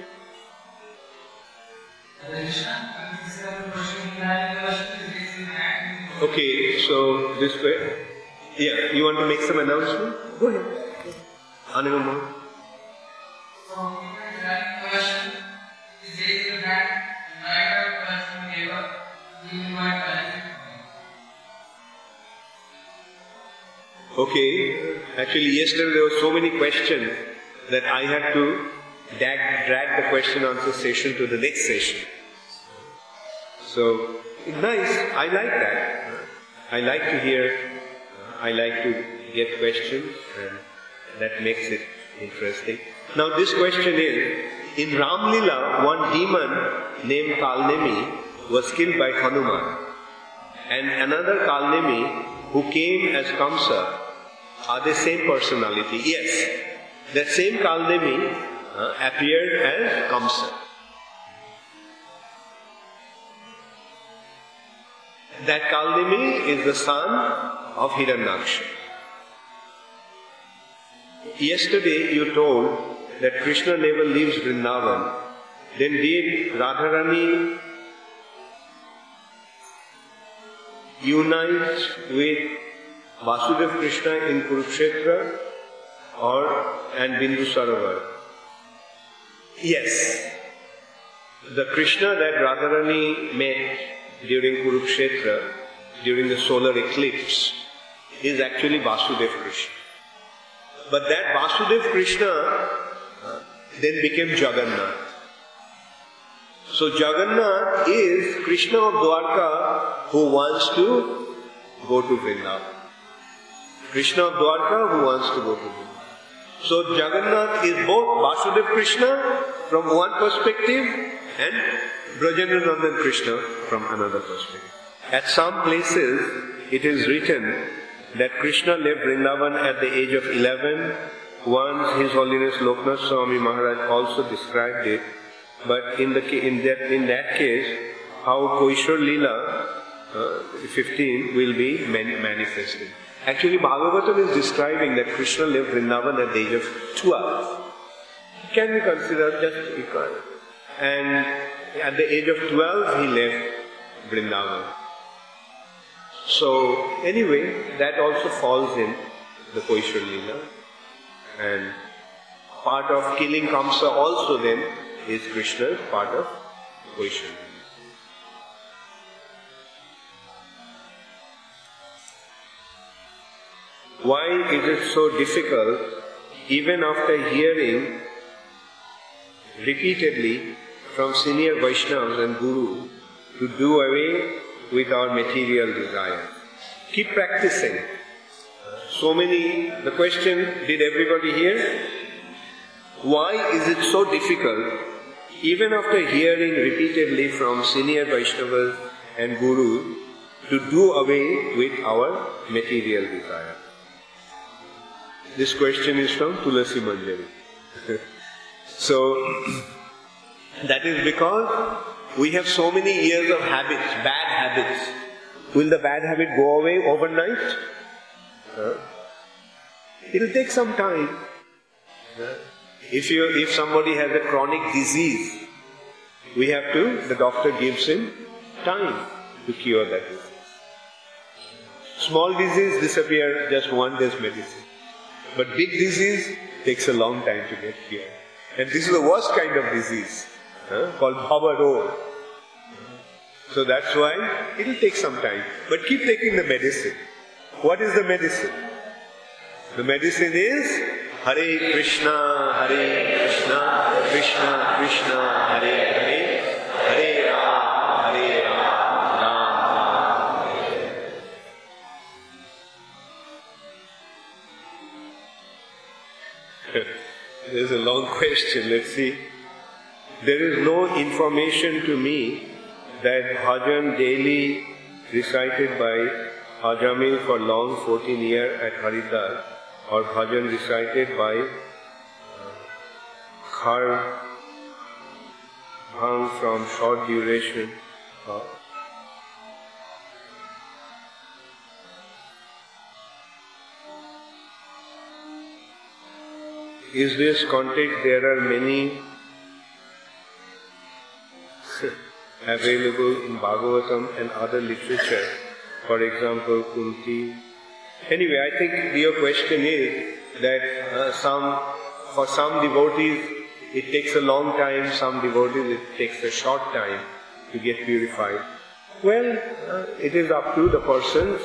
Okay, so this way. Yeah, you want to make some announcement? Go ahead. Anumama. So, the question is raised that neither person gave up giving my time. Okay, actually yesterday there were so many questions that I had to drag, drag the question answer session to the next session. So, nice, I like that. I like to hear, I like to get questions, and that makes it interesting. Now this question is, in Ram Lila, one demon named Kalnemi was killed by Hanuman. And another Kalnemi who came as Kamsa, are the same personality? Yes, that same Kalnemi uh, appeared as Kamsa. That Kalnemi is the son of Hiranyaksha. Yesterday you told that Krishna never leaves Vrindavan. Then did Radharani unite with Vasudeva Krishna in Kurukshetra or and Bindu Sarovar? Yes. The Krishna that Radharani met during Kurukshetra, during the solar eclipse, is actually Vasudeva Krishna. But that Vasudeva Krishna uh, then became Jagannath. So Jagannath is Krishna of Dwarka who wants to go to Vrindavan. Krishna of Dwarka who wants to go to Vrindavan. So Jagannath is both Vasudeva Krishna from one perspective and Brajendranandan Krishna from another perspective. At some places it is written that Krishna left Vrindavan at the age of eleven. Once His Holiness Loknath Swami Maharaj also described it But in the in that in that case, how Koishwar Leela uh, fifteen will be man- manifested. Actually, Bhagavatam is describing that Krishna left Vrindavan at the age of twelve. It can be considered just equal. And at the age of twelve, he left Vrindavan. So, anyway, that also falls in the Koishwar Leela. And part of killing Kamsa also then is Krishna's part of Koishwar Leela. Why is it so difficult, even after hearing repeatedly from senior Vaishnavas and Guru, to do away with our material desires? Keep practicing. So many, the question, did everybody hear? Why is it so difficult, even after hearing repeatedly from senior Vaishnavas and Guru, to do away with our material desire? This question is from Tulasi Manjari. So, that is because we have so many years of habits, bad habits. Will the bad habit go away overnight? Huh? It will take some time. Huh? If you, if somebody has a chronic disease, we have to, the doctor gives him time to cure that disease. Small disease disappear just one day's medicine. But big disease takes a long time to get cured. And this is the worst kind of disease, huh, called Bhava Rog. So that's why it will take some time. But keep taking the medicine. What is the medicine? The medicine is Hare Krishna, Hare Krishna, Krishna Krishna, Hare Hare, Hare Ram, Hare Ram, Ram Ram, Hare Hare. There's a long question, let's see. There is no information to me that bhajan daily recited by Hajamil for long fourteen years at Haridwar, or bhajan recited by Khar Bhang from short duration. Uh, Is this context? There are many available in Bhagavatam and other literature. For example, Kunti. Anyway, I think your question is that uh, some, for some devotees it takes a long time, some devotees it takes a short time to get purified. Well, uh, it is up to the person's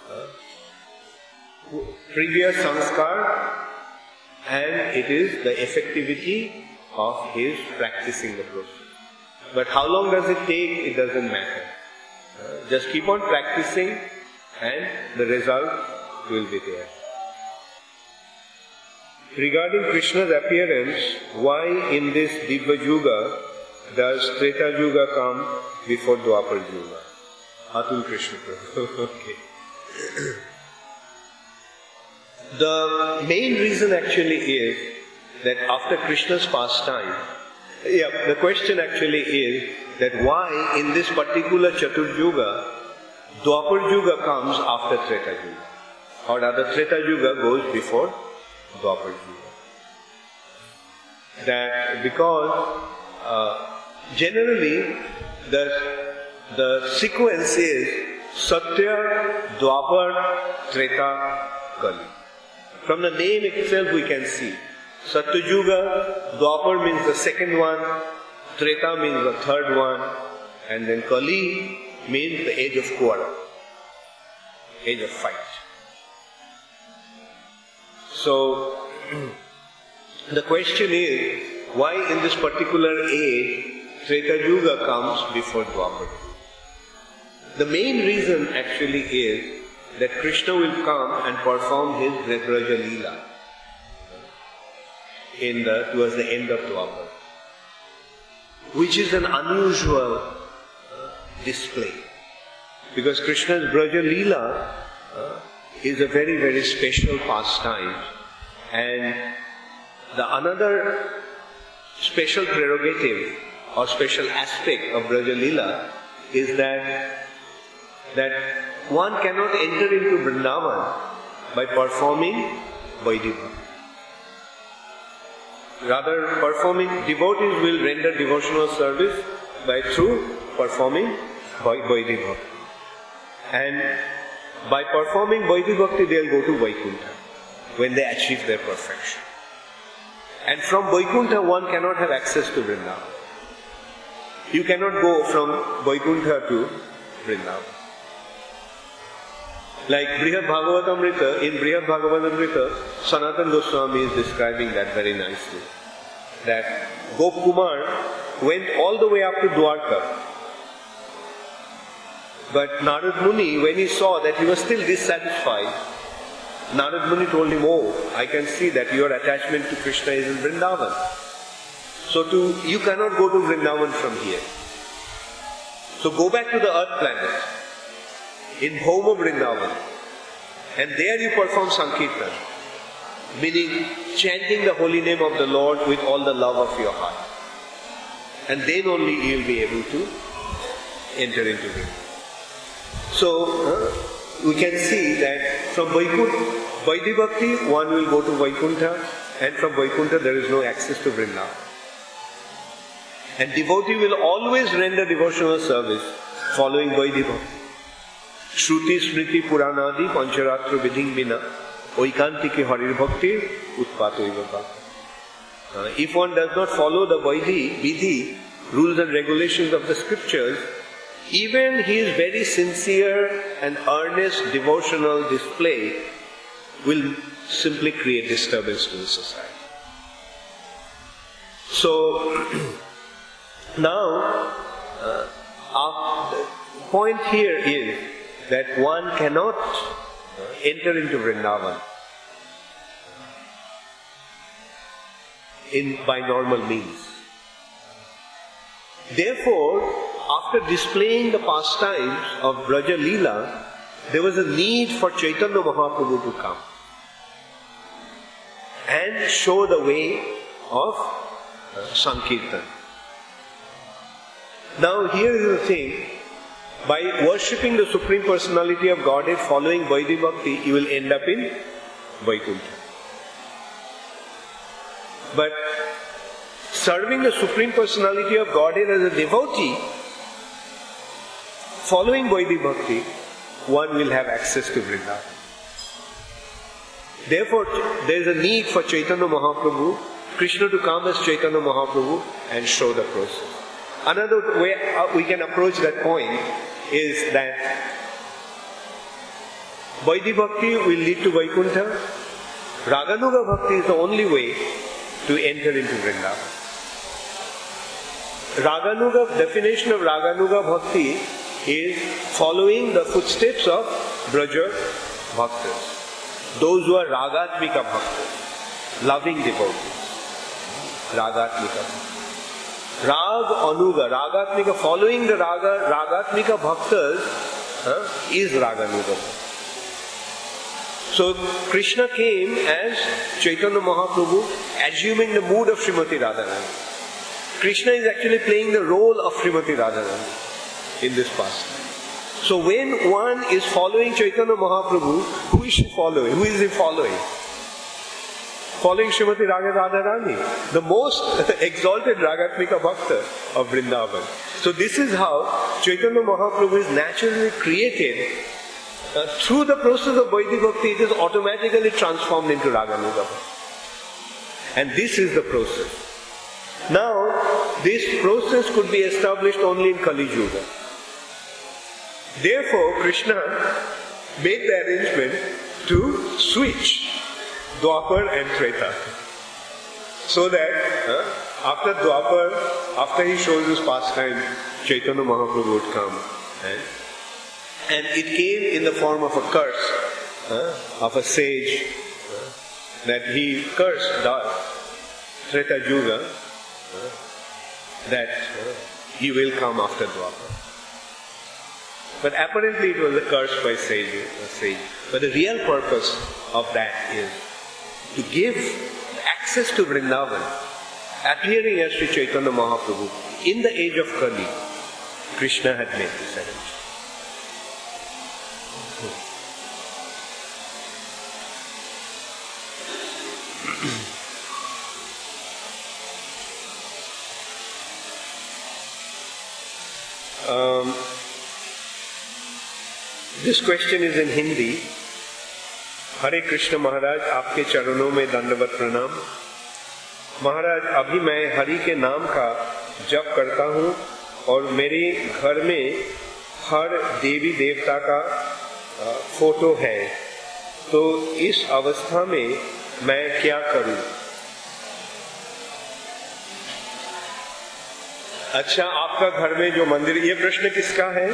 uh, previous sanskar, and it is the effectivity of his practicing the process. But how long does it take? It doesn't matter. Uh, just keep on practicing and the result will be there. Regarding Krishna's appearance, why in this Divya Yuga does Treta Yuga come before Dwapar Yuga? Atul Krishna Prabhu. Okay. The main reason actually is that after Krishna's pastime, yeah, the question actually is that why in this particular Chatur Yuga, Dwapar Yuga comes after Treta Yuga, or rather Treta Yuga goes before Dwapar Yuga. That because uh, generally the the sequence is Satya, Dwapar, Treta, Kali. From the name itself we can see. Satya Yuga, Dwapar means the second one, Treta means the third one, and then Kali means the age of quarrel, age of fight. So, the question is, why in this particular age, Treta Yuga comes before Dwapar? The main reason actually is that Krishna will come and perform his Vraja Leela in the, towards the end of Dwapar, which is an unusual uh, display. Because Krishna's Vraja Leela uh, is a very, very special pastime. And the another special prerogative or special aspect of Braja Leela is that, that one cannot enter into Vrindavan by performing Vaidhi Bhakti. Rather, performing, devotees will render devotional service by through performing Vaidhi Bhakti. And by performing Vaidhi Bhakti, they will go to Vaikuntha when they achieve their perfection. And from Vaikuntha, one cannot have access to Vrindavan. You cannot go from Vaikuntha to Vrindavan. Like Brihad Bhagavatamrita, in Brihad Bhagavatamrita, Sanatana Goswami is describing that very nicely. That Gopkumar went all the way up to Dwarka. But Narad Muni, when he saw that he was still dissatisfied, Narad Muni told him, oh, I can see that your attachment to Krishna is in Vrindavan. So to, you cannot go to Vrindavan from here. So go back to the earth planet, in home of Vrindavan, and there you perform Sankirtan, meaning chanting the holy name of the Lord with all the love of your heart. And then only you will be able to enter into Vrindavan. So, uh, we can see that from Vaikuntha, Vaidhi Bhakti, one will go to Vaikuntha, and from Vaikuntha there is no access to Vrindavan. And devotee will always render devotional service following Vaidhi Bhakti. Shruti Smriti Puranadi Pancharatra Vidhing Vina Oikantiki Harir Bhakti Utpato Ivaka. If one does not follow the Vaidhi, Vidhi, rules and regulations of the scriptures, even his very sincere and earnest devotional display will simply create disturbance to the society. So, now, uh, our, the point here is that one cannot enter into Vrindavan in, by normal means. Therefore, after displaying the pastimes of Braja Leela, there was a need for Chaitanya Mahaprabhu to come and show the way of uh, Sankirtan. Now here is the thing, by worshipping the Supreme Personality of Godhead following Vaidhi Bhakti, you will end up in Vaikuntha. But serving the Supreme Personality of Godhead as a devotee, following Vaidhi Bhakti, one will have access to Vrindavan. Therefore, there is a need for Chaitanya Mahaprabhu, Krishna to come as Chaitanya Mahaprabhu and show the process. Another way we can approach that point is that Vaidhi Bhakti will lead to Vaikuntha. Raganuga Bhakti is the only way to enter into Vrindavan. Raganuga, definition of Raganuga Bhakti is following the footsteps of Braja Bhaktas. Those who are Ragatmika Bhaktas, loving devotees. Ragatmika Bhaktas. Rag Anuga, Ragatmika, following the Raga, Ragatmika Bhaktas huh, is Raganuga Bhakti. So Krishna came as Chaitanya Mahaprabhu, assuming the mood of Srimati Radharani. Krishna is actually playing the role of Srimati Radharani in this pastime. So when one is following Chaitanya Mahaprabhu, who is she following? Who is he following? Following Srimati Radharani, the most exalted Ragatmika Bhakta of Vrindavan. So this is how Chaitanya Mahaprabhu is naturally created. Uh, through the process of Vaidhi Bhakti, it is automatically transformed into Raganuga Bhakti. And this is the process. Now, this process could be established only in Kali Yuga. Therefore, Krishna made the arrangement to switch Dwapar and Treta. So that uh, after Dwapar, after he shows his pastime, Chaitanya Mahaprabhu would come. And, and it came in the form of a curse uh, of a sage uh, that he cursed Treta Yuga uh, that uh, he will come after Dwapar. But apparently it was a curse by sage, a sage. But the real purpose of that is to give access to Vrindavan, appearing as Sri Chaitanya Mahaprabhu in the age of Kali, Krishna had made this arrangement. Um, this question is in Hindi. हरे कृष्ण महाराज, आपके चरणों में दंडवत प्रणाम। महाराज, अभी मैं हरि के नाम का जप करता हूँ और मेरे घर में हर देवी देवता का फोटो है, तो इस अवस्था में मैं क्या करूँ? अच्छा, आपका घर में जो मंदिर, ये प्रश्न किसका है?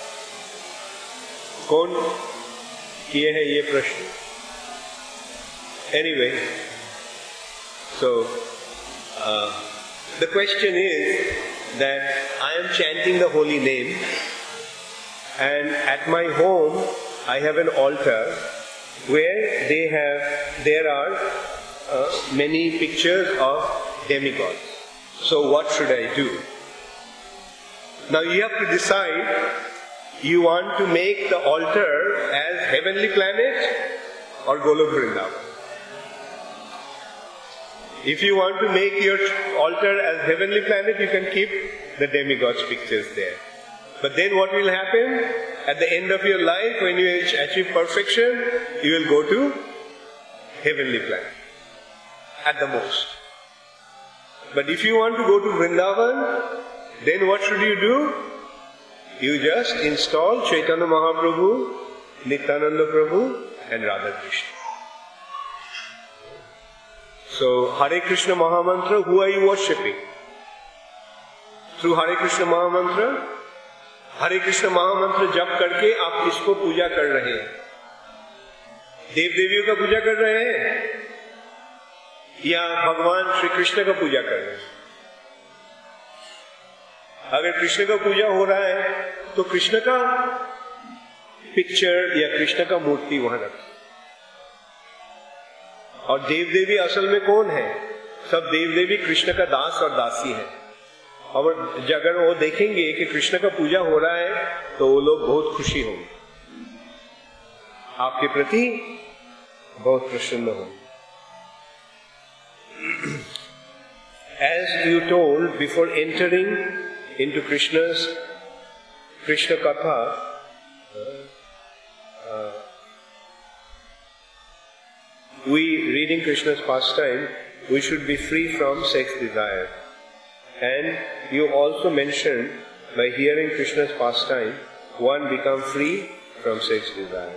कौन किए है ये प्रश्न? Anyway, so uh, the question is that I am chanting the holy name, and at my home I have an altar where they have there are uh, many pictures of demigods. So what should I do? Now you have to decide, you want to make the altar as heavenly planet or Golok Vrindavan. If you want to make your altar as heavenly planet, you can keep the demigods pictures there. But then what will happen? At the end of your life, when you achieve perfection, you will go to heavenly planet at the most. But if you want to go to Vrindavan, then what should you do? You just install Chaitanya Mahaprabhu, Nityananda Prabhu and Radha Krishna. So, Hare Krishna Mahamantra, who are you worshipping? Through Hare Krishna Mahamantra, Hare Krishna Mahamantra जप करके आप किसको पूजा कर रहे हैं? देव देवियों का पूजा कर रहे हैं या भगवान श्री कृष्ण का पूजा कर रहे हैं? अगर कृष्ण का पूजा हो रहा है तो कृष्ण का पिक्चर या कृष्ण का मूर्ति वहां रखें। और देव देवी असल में कौन है? सब देव देवी कृष्ण का दास और दासी है। और अगर वो देखेंगे कि कृष्ण का पूजा हो रहा है तो वो लोग बहुत खुशी होंगे, आपके प्रति बहुत प्रसन्न होंगे। As you told, before entering into Krishna's Krishna Katha, uh, uh, we reading Krishna's pastime, we should be free from sex desire. And you also mentioned by hearing Krishna's pastime, one become free from sex desire.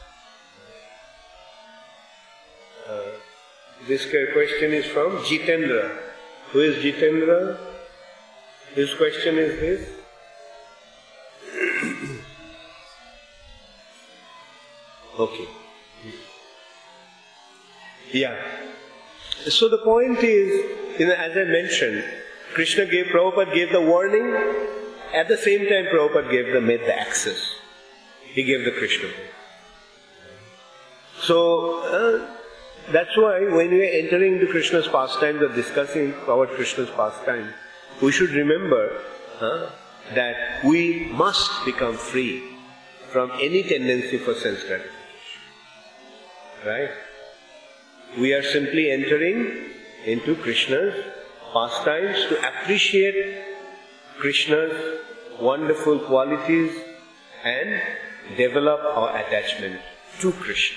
Uh, this question is from Jitendra. Who is Jitendra? His question is this. Okay. Yeah. So the point is, you know, as I mentioned, Krishna gave, Prabhupada gave the warning, at the same time Prabhupada gave the, made the access. He gave the Krishna. So, uh, that's why when we are entering into Krishna's pastimes or discussing about Krishna's pastime, we should remember huh, that we must become free from any tendency for sense gratification. Right? We are simply entering into Krishna's pastimes to appreciate Krishna's wonderful qualities and develop our attachment to Krishna.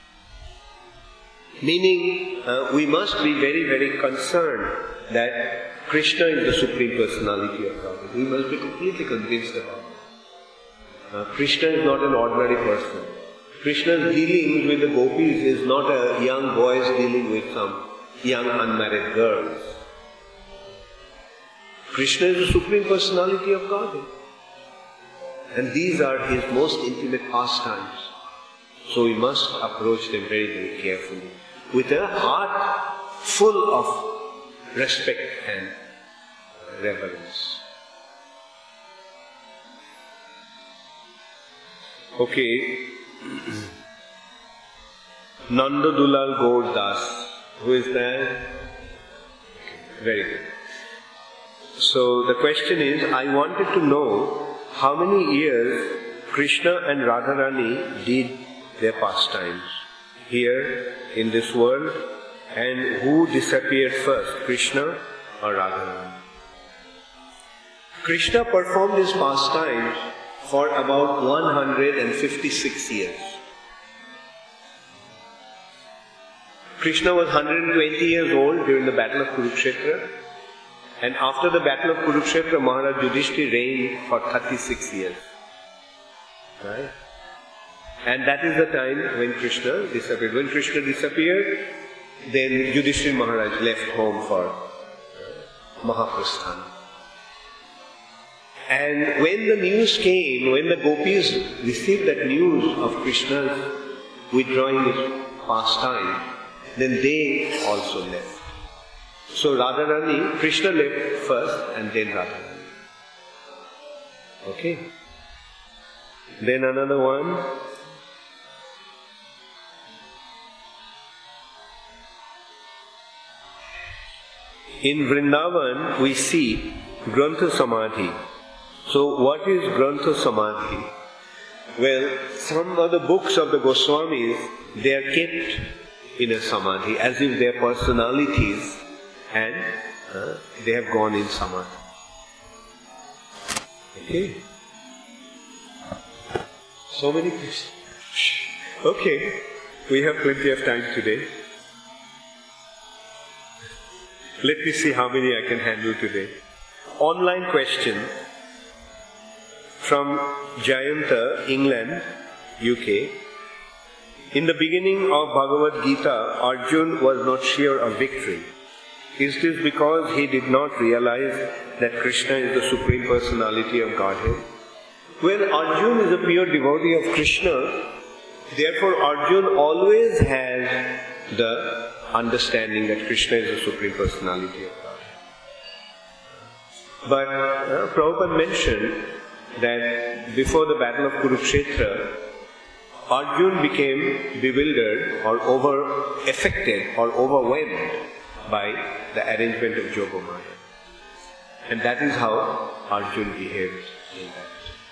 Meaning, uh, we must be very, very concerned that Krishna is the Supreme Personality of God. We must be completely convinced about it. Uh, Krishna is not an ordinary person. Krishna's dealings with the gopis is not a young boys dealing with some young unmarried girls. Krishna is the Supreme Personality of God. And these are His most intimate pastimes. So we must approach them very, very carefully, with a heart full of respect and reverence. Okay. Nanda Dulal Gaur Das. Who is that? Very good. So the question is, I wanted to know how many years Krishna and Radharani did their pastimes here in this world, and who disappeared first, Krishna or Radharani. Krishna performed his pastimes for about one hundred fifty-six years. Krishna was one hundred twenty years old during the battle of Kurukshetra, and after the battle of Kurukshetra, Maharaj Yudhishthira reigned for thirty-six years. Right? And that is the time when Krishna disappeared. When Krishna disappeared, then Yudhishthira Maharaj left home for Mahaprasthana. And when the news came, when the gopis received that news of Krishna's withdrawing his pastime, then they also left. So Radharani, Krishna left first and then Radharani. Okay. Then another one. In Vrindavan we see Grantha Samadhi. So what is Grantha Samadhi? Well, some of the books of the Goswamis, they are kept in a Samadhi as if they are personalities, and uh, they have gone in Samadhi. Okay? So many questions. Okay, we have plenty of time today. Let me see how many I can handle today. Online question from Jayanta, England, U K. In the beginning of Bhagavad Gita, Arjuna was not sure of victory. Is this because he did not realize that Krishna is the Supreme Personality of Godhead? Well, Arjuna is a pure devotee of Krishna. Therefore, Arjuna always has the understanding that Krishna is the Supreme Personality of Godhead. But uh, Prabhupada mentioned that before the battle of Kurukshetra, Arjuna became bewildered or over affected or overwhelmed by the arrangement of Jogomaya. And that is how Arjuna behaved in that.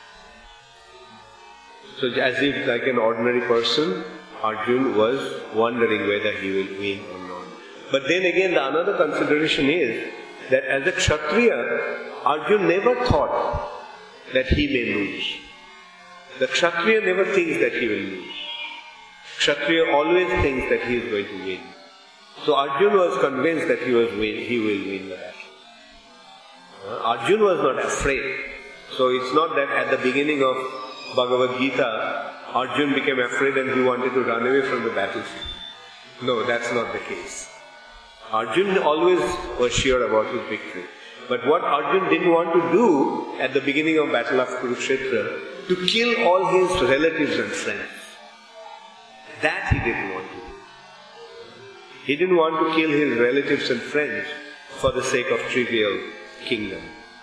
So as if like an ordinary person, Arjuna was wondering whether he will win or not. But then again, the another consideration is that as a Kshatriya, Arjuna never thought that he may lose. The Kshatriya never thinks that he will lose. Kshatriya always thinks that he is going to win. So Arjuna was convinced that he was win, he will win the battle. Uh, Arjuna was not afraid. So it's not that at the beginning of Bhagavad Gita, Arjuna became afraid and he wanted to run away from the battlefield. No, that's not the case. Arjuna always was sure about his victory. But what Arjuna didn't want to do at the beginning of battle of Kurukshetra, to kill all his relatives and friends. That he didn't want to do. He didn't want to kill his relatives and friends for the sake of trivial kingdom.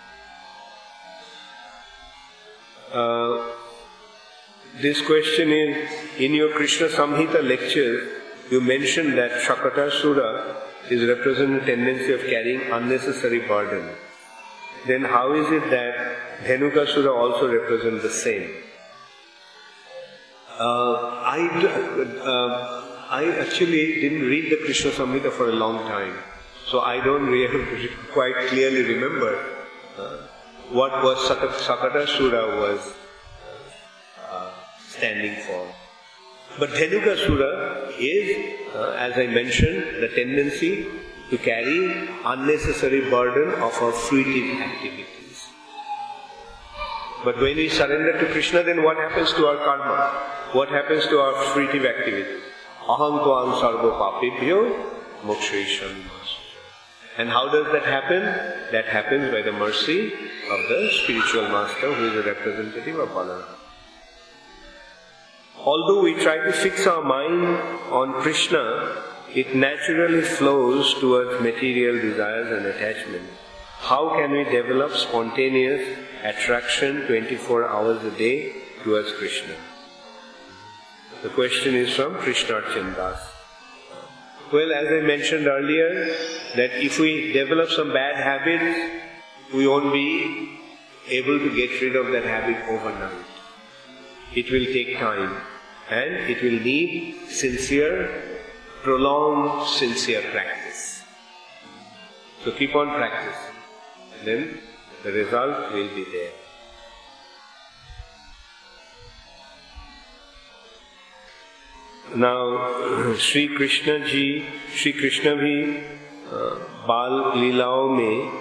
Uh, this question is, in your Krishna Samhita lecture, you mentioned that Shakatasura is representing a tendency of carrying unnecessary burden. Then how is it that Dhenukasura also represents the same? Uh, I, uh, I actually didn't read the Krishna Samhita for a long time, so I don't really quite clearly remember uh, what was Shakatasura was uh, standing for. But Dhenukasura is, uh, as I mentioned, the tendency to carry unnecessary burden of our fruitive activities. But when we surrender to Krishna, then what happens to our karma? What happens to our fruitive activities? Aham tvam sarvo papebhyo mokshayishan. And how does that happen? That happens by the mercy of the spiritual master who is a representative of Balaram. Although we try to fix our mind on Krishna, it naturally flows towards material desires and attachment. How can we develop spontaneous attraction twenty-four hours a day towards Krishna? The question is from Krishnarchan Das. Well, as I mentioned earlier, that if we develop some bad habits, we won't be able to get rid of that habit overnight. It will take time and it will need sincere, prolonged, sincere practice. So keep on practicing, then the result will be there. Now, Sri Krishna ji, Sri Krishna भी बाल लीलाओं में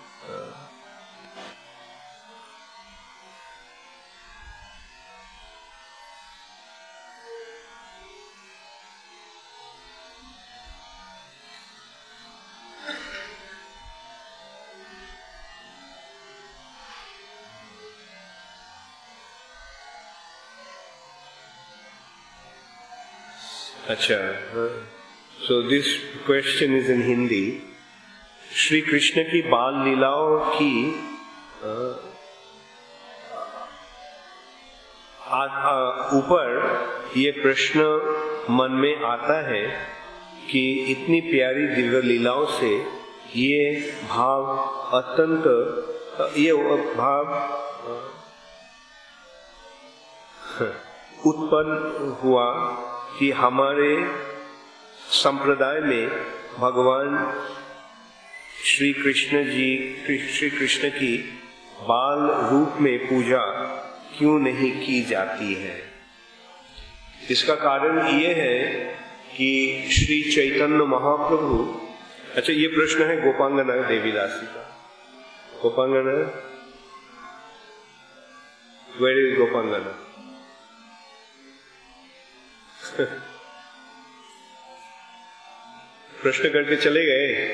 अच्छा, so this question is in Hindi. Shri Krishna की बाल लीलाओं की ऊपर ये प्रश्न मन में आता है कि इतनी प्यारी दिव्य लीलाओं से ये भाव अत्यंत ये भाव उत्पन्न हुआ कि हमारे संप्रदाय में भगवान श्री कृष्ण जी श्री कृष्ण की बाल रूप में पूजा क्यों नहीं की जाती है। इसका कारण ये है कि श्री चैतन्य महाप्रभु, अच्छा ये प्रश्न है गोपांगना देवीदासी का। Gopangana, where is Gopangana? प्रश्न करके चले गए।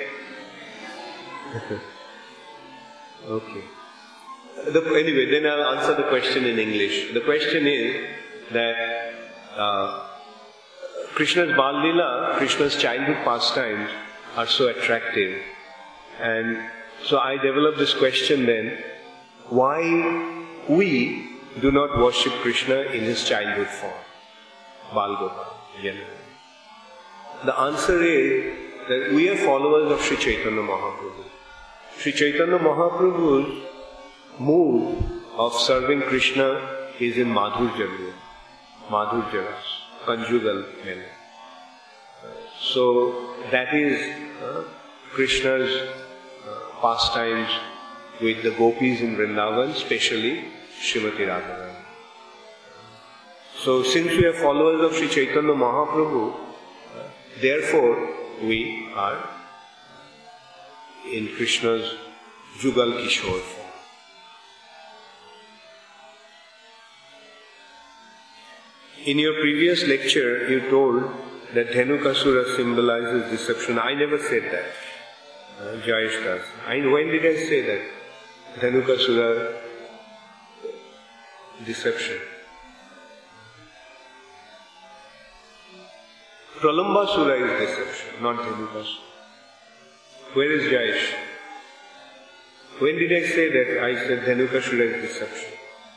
Okay. The, anyway, then I'll answer the question in English. The question is that uh, Krishna's Bal Leela, Krishna's childhood pastimes are so attractive. And so I developed this question then, why we do not worship Krishna in his childhood form, Bal Gopal, generally. The answer is that we are followers of Sri Chaitanya Mahaprabhu. Sri Chaitanya Mahaprabhu's mood of serving Krishna is in Madhurya, Madhurya, conjugal manner. So that is uh, Krishna's uh, pastimes with the gopis in Vrindavan, especially Srimati Radharani. So since we are followers of Sri Chaitanya Mahaprabhu, uh, therefore we are in Krishna's Jugal Kishore form. In your previous lecture, you told that Dhenukasura symbolizes deception. I never said that. Uh, Jayesh does. I, when did I say that? Dhenukasura deception. Pralambasura is deception, not Dhenukasura. Where is Jayesh? When did I say that? I said Dhenukasura is deception.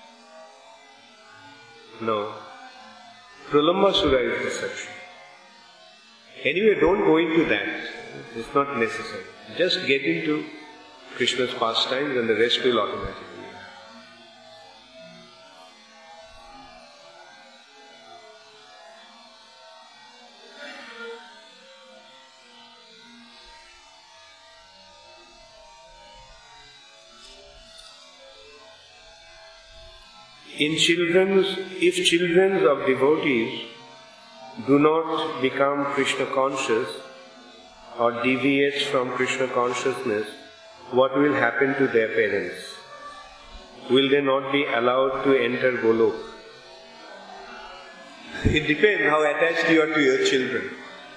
No. Pralambasura is deception. Anyway, don't go into that. It's not necessary. Just get into Krishna's pastimes and the rest will automatically. In children's, if children of devotees do not become Krishna conscious or deviates from Krishna consciousness, what will happen to their parents? Will they not be allowed to enter Golok? It depends how attached you are to your children.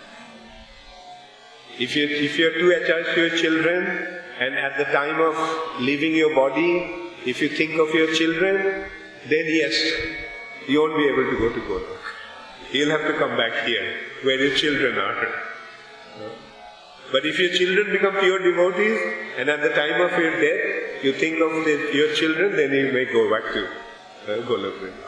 If you if you are too attached to your children, and at the time of leaving your body, if you think of your children, then yes, you won't be able to go to Golok. You'll have to come back here, where your children are. But if your children become pure devotees, and at the time of your death, you think of the, your children, then you may go back to uh, Golok Vrindavan.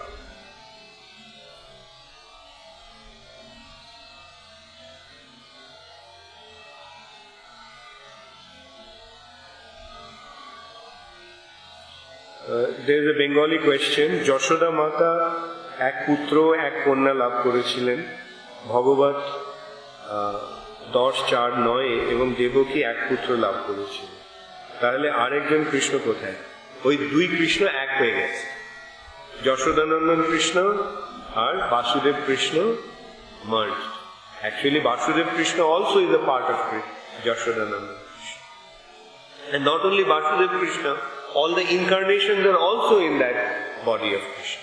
there is a Bengali question. Yashoda Mata এক পুত্র এক কন্যা লাভ করেছিলেন, ভগবত দশ চার নয়, এবং দেবকী এক পুত্র লাভ করেছিলেন। তাহলে আরেকজন কৃষ্ণ কোথায়? ওই দুই কৃষ্ণ এক হয়ে গেছে, যশোদানন্দন কৃষ্ণ আর Basudeb Krishna merged. Actually, Vasudev Krishna also is a part of Yashodananda Krishna. And not only Vasudev Krishna, all the incarnations are also in that body of Krishna.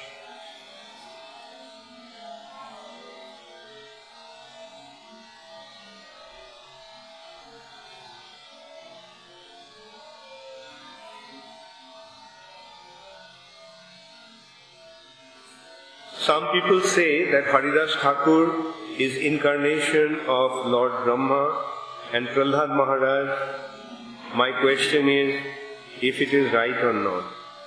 Some people say that Haridas Thakur is incarnation of Lord Brahma and Prahlad Maharaj. My question is, if it is right or not.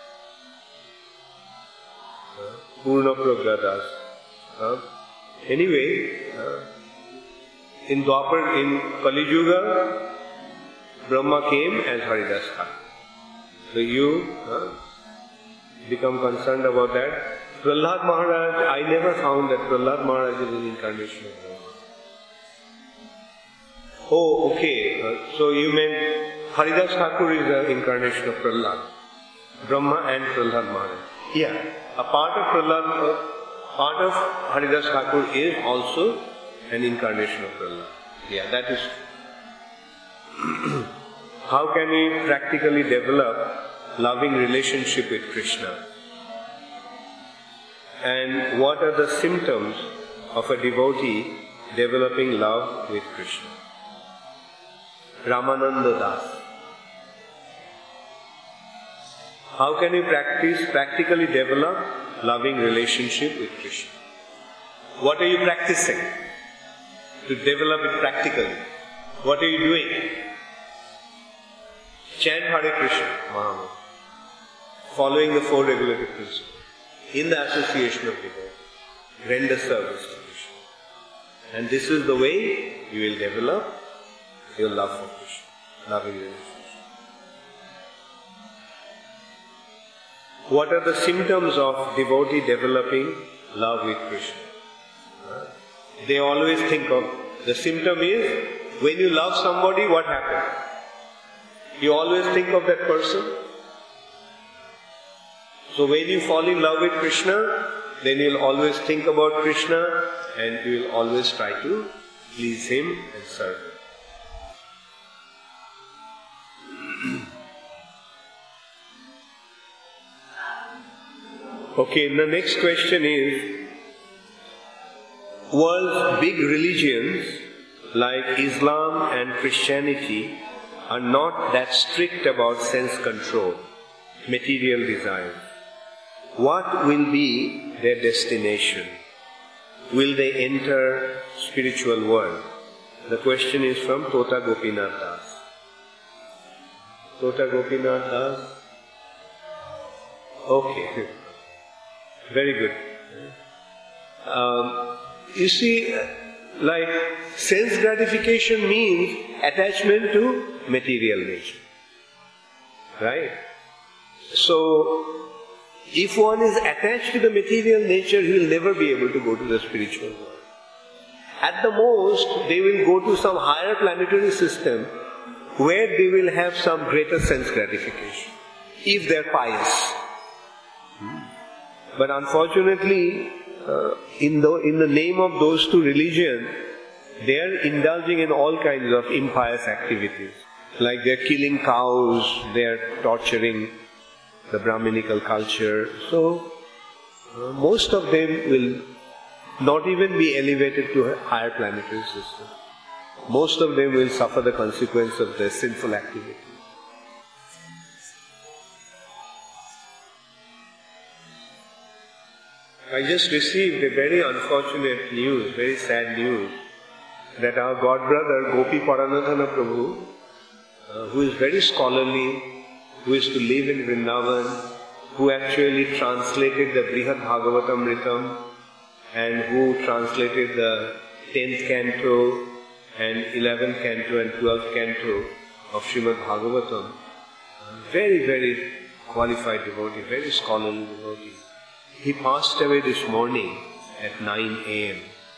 Uh, Purna Pragya Das. Uh, anyway, uh, in Dwapar, in Kali Yuga, Brahma came as Haridas Thakur. So you uh, become concerned about that. Prahlad Maharaj, I never found that Prahlad Maharaj is an incarnation of Brahma. Oh, okay. Uh, so you meant Haridas Thakur is an incarnation of Prahlad. Brahma and Prahlad Maharaj. Yeah. A part of Prahlad, uh, part of Haridas Thakur is also an incarnation of Prahlad. Yeah, that is. How can we practically develop loving relationship with Krishna? And what are the symptoms of a devotee developing love with Krishna? Ramananda Das. How can we practice, practically develop loving relationship with Krishna? What are you practicing to develop it practically? What are you doing? Chant Hare Krishna, Mahamantra, following the four regulative principles. In the association of devotees, render service to Krishna. And this is the way you will develop your love for Krishna, loving relationship. What are the symptoms of devotee developing love with Krishna? They always think of, the symptom is, when you love somebody, what happens? You always think of that person. So when you fall in love with Krishna, then you'll always think about Krishna and you will always try to please him and serve him. Okay, the next question is, world's big religions like Islam and Christianity are not that strict about sense control, material desires. What will be their destination? Will they enter spiritual world? The question is from Tota Gopinath Das. Tota Gopinath Das? Okay. Very good. Um, you see, like sense gratification means attachment to material nature. Right? So, if one is attached to the material nature, he will never be able to go to the spiritual world. At the most, they will go to some higher planetary system where they will have some greater sense gratification, if they are pious. But unfortunately, uh, in, the, in the name of those two religions, they are indulging in all kinds of impious activities. Like they are killing cows, they are torturing the Brahminical culture. So, uh, most of them will not even be elevated to a higher planetary system. Most of them will suffer the consequence of their sinful activity. I just received a very unfortunate news, very sad news, that our god brother Gopi Paranadhana Prabhu, uh, who is very scholarly, who is to live in Vrindavan, who actually translated the Brihad Bhagavatamritam and who translated the tenth canto and eleventh canto and twelfth canto of Srimad Bhagavatam. Very, very qualified devotee, very scholarly devotee. He passed away this morning at nine a.m.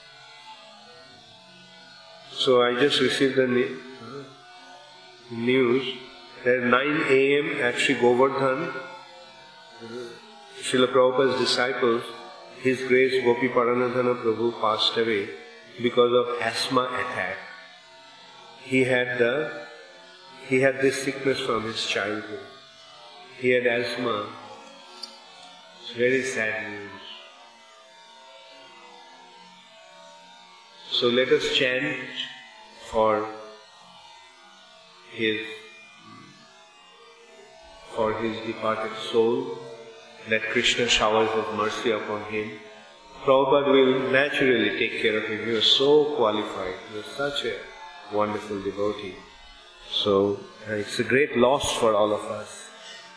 So I just received the news that at nine a.m. at Sri Govardhan, Srila Prabhupada's disciples, His Grace Gopi Paranadhana Prabhu passed away because of asthma attack. He had the he had this sickness from his childhood. He had asthma. It's very sad news. So let us chant for his for his departed soul, that Krishna showers His mercy upon him. Prabhupada will naturally take care of him. He was so qualified. He was such a wonderful devotee. So uh, it's a great loss for all of us.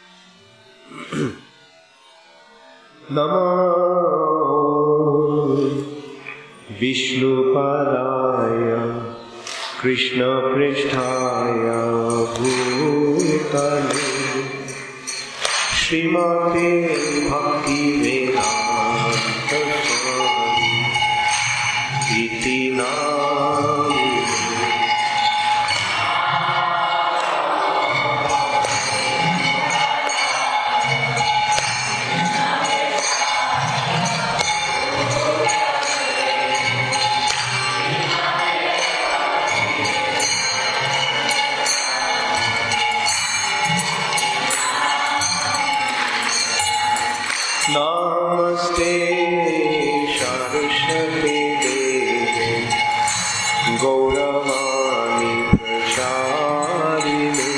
Namo Vishnu Padaya Krishna Pristhaya Bhutale Srimate Bhakti Vedanta Swami Iti Namine. Namaste Saraswati Devi Gauravani Pracharine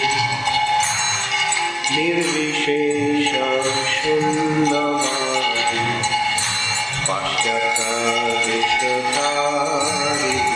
Nirvishesha Shunnavadi Pashyata Vishwakarine.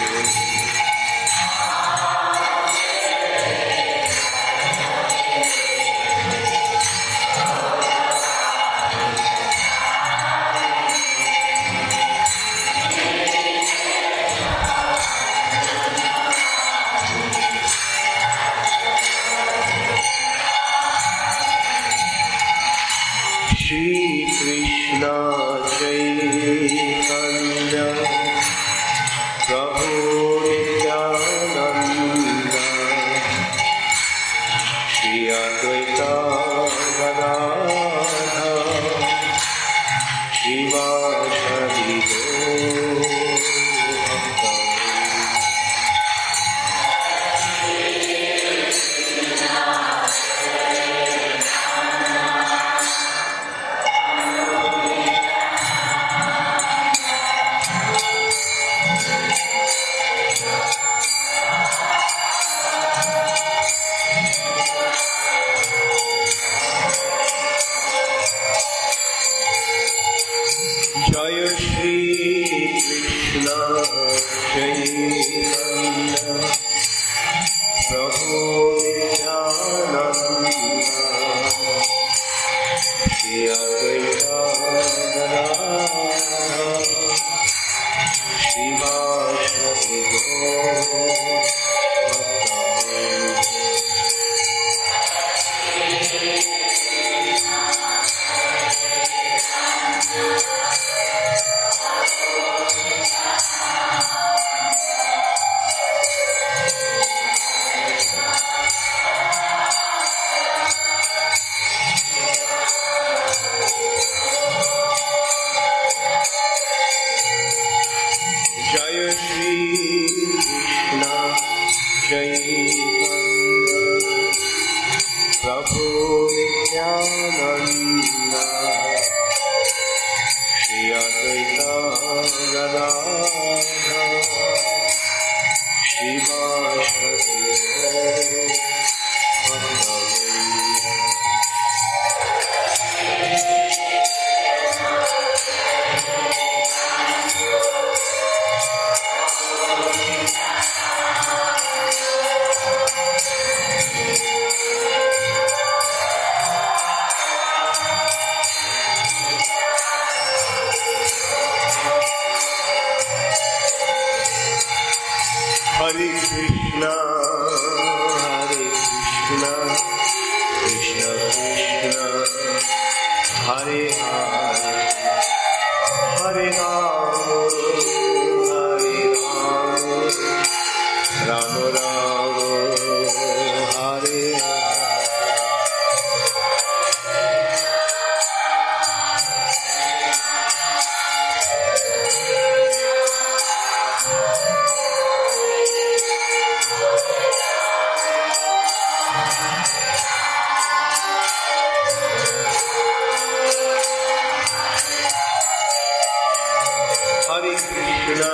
Hare Krishna,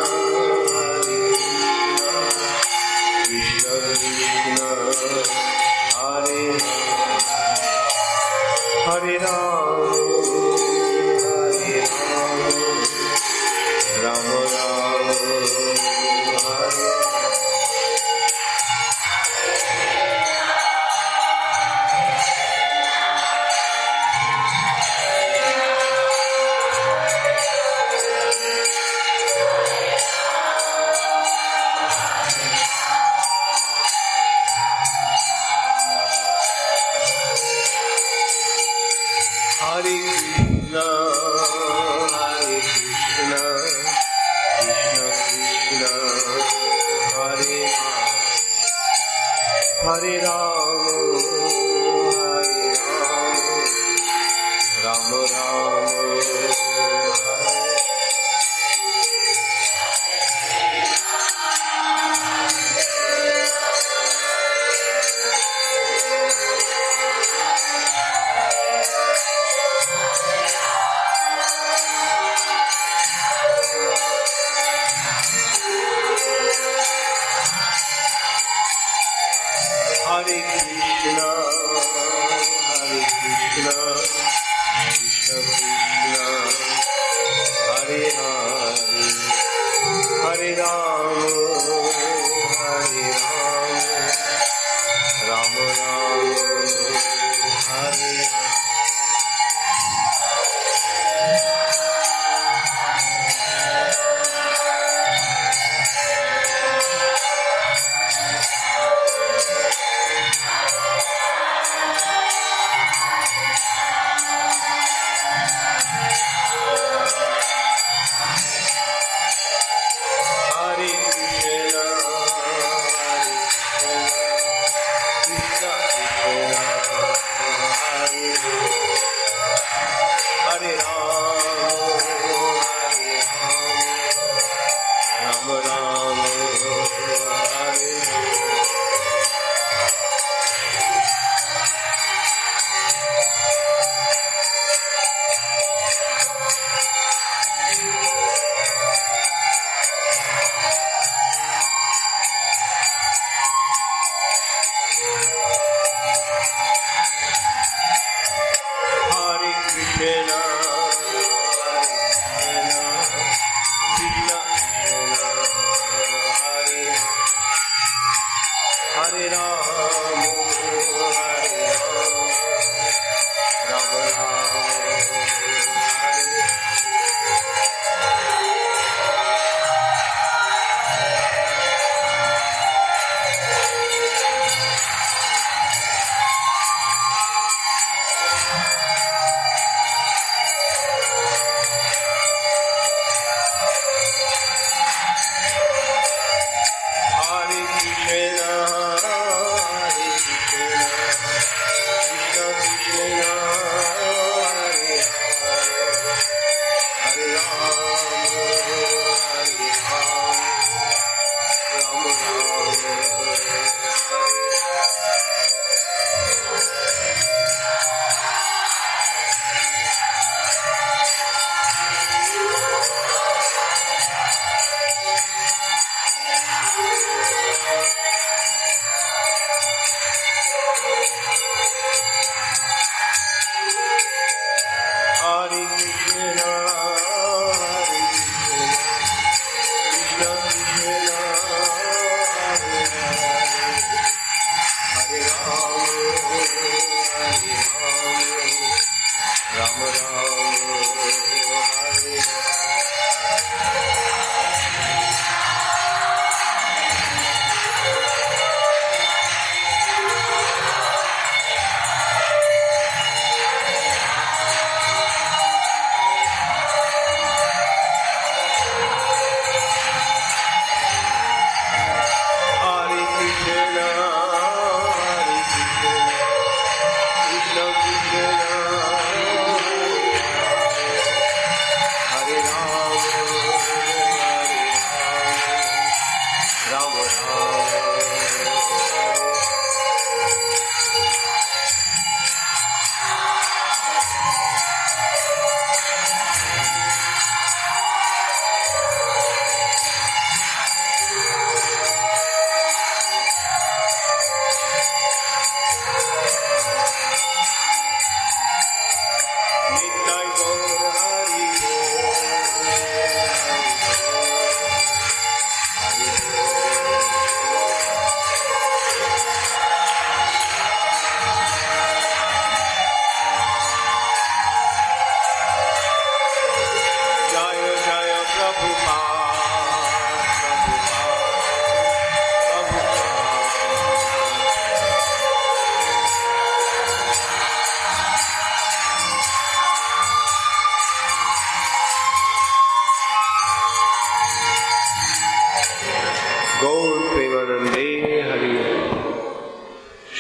Krishna Krishna, Hare Hare Rama, Hare Rama, Rama Rama, Hare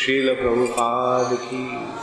Srila Prabhupada की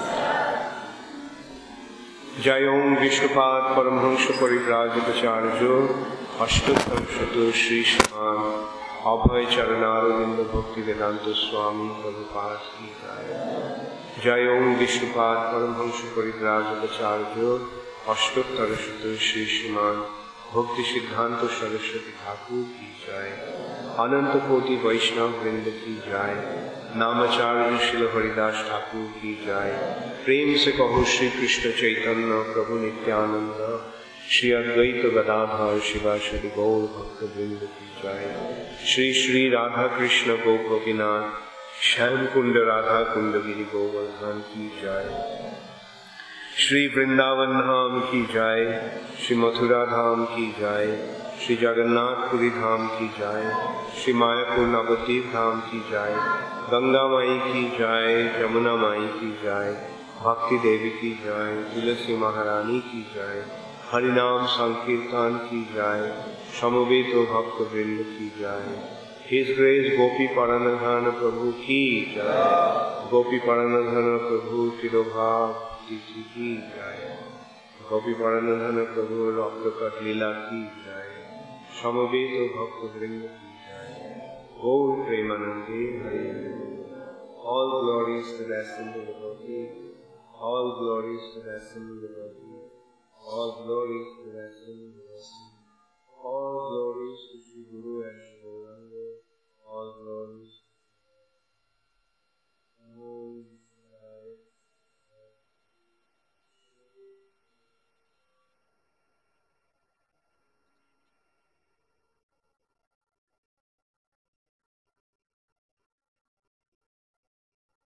जय। ओम विष्णुपाद परमहंस परिव्राजकाचार्य अष्टोत्तर शत श्री श्रीमान अभय चरणारविंद भक्ति वेदांत स्वामी प्रभुपाद की जय। जय। ओम विष्णुपाद परमहंस परिव्राजकाचार्य अष्टोत्तर शत श्री श्रीमान भक्ति सिद्धांत सरस्वती ठाकुर की जय। अनंत कोटि वैष्णव वृंद की जय। नामाचार्य श्रील हरिदास ठाकुर की जय। प्रेम से कहो श्री कृष्ण चैतन्य प्रभु नित्यानंद श्री अद्वैत गदाधर शिवाशरि गौर भक्त वृंद की जय। श्री श्री राधा कृष्ण गो गोपीनाथ श्याम कुंड राधा कुंड गिरि गोवर्धन की जय। श्री वृंदावन धाम की जय। श्री मथुरा धाम की जय। श्री जगन्नाथपुरी धाम की जय। श्री मायापुर नवद्वीप धाम की जय। गंगा माई की जय। जमुना माई की जय। भक्ति देवी की जय। तुलसी महारानी की जय। हरिनाम संकीर्तन की जय। समवेत भक्त वृंद की जय। हिज ग्रेस गोपी परानधन प्रभु की जय। गोपी परानधन प्रभु तिरुभाव की जय। गोपी परानधन प्रभु रक्त लीला की जय। समवेत भक्त वृंद की जय। गौर प्रेमानंदे Hari. All glories to the ascended devotee. All glories to the ascended devotee. All glories to the ascended devotee. All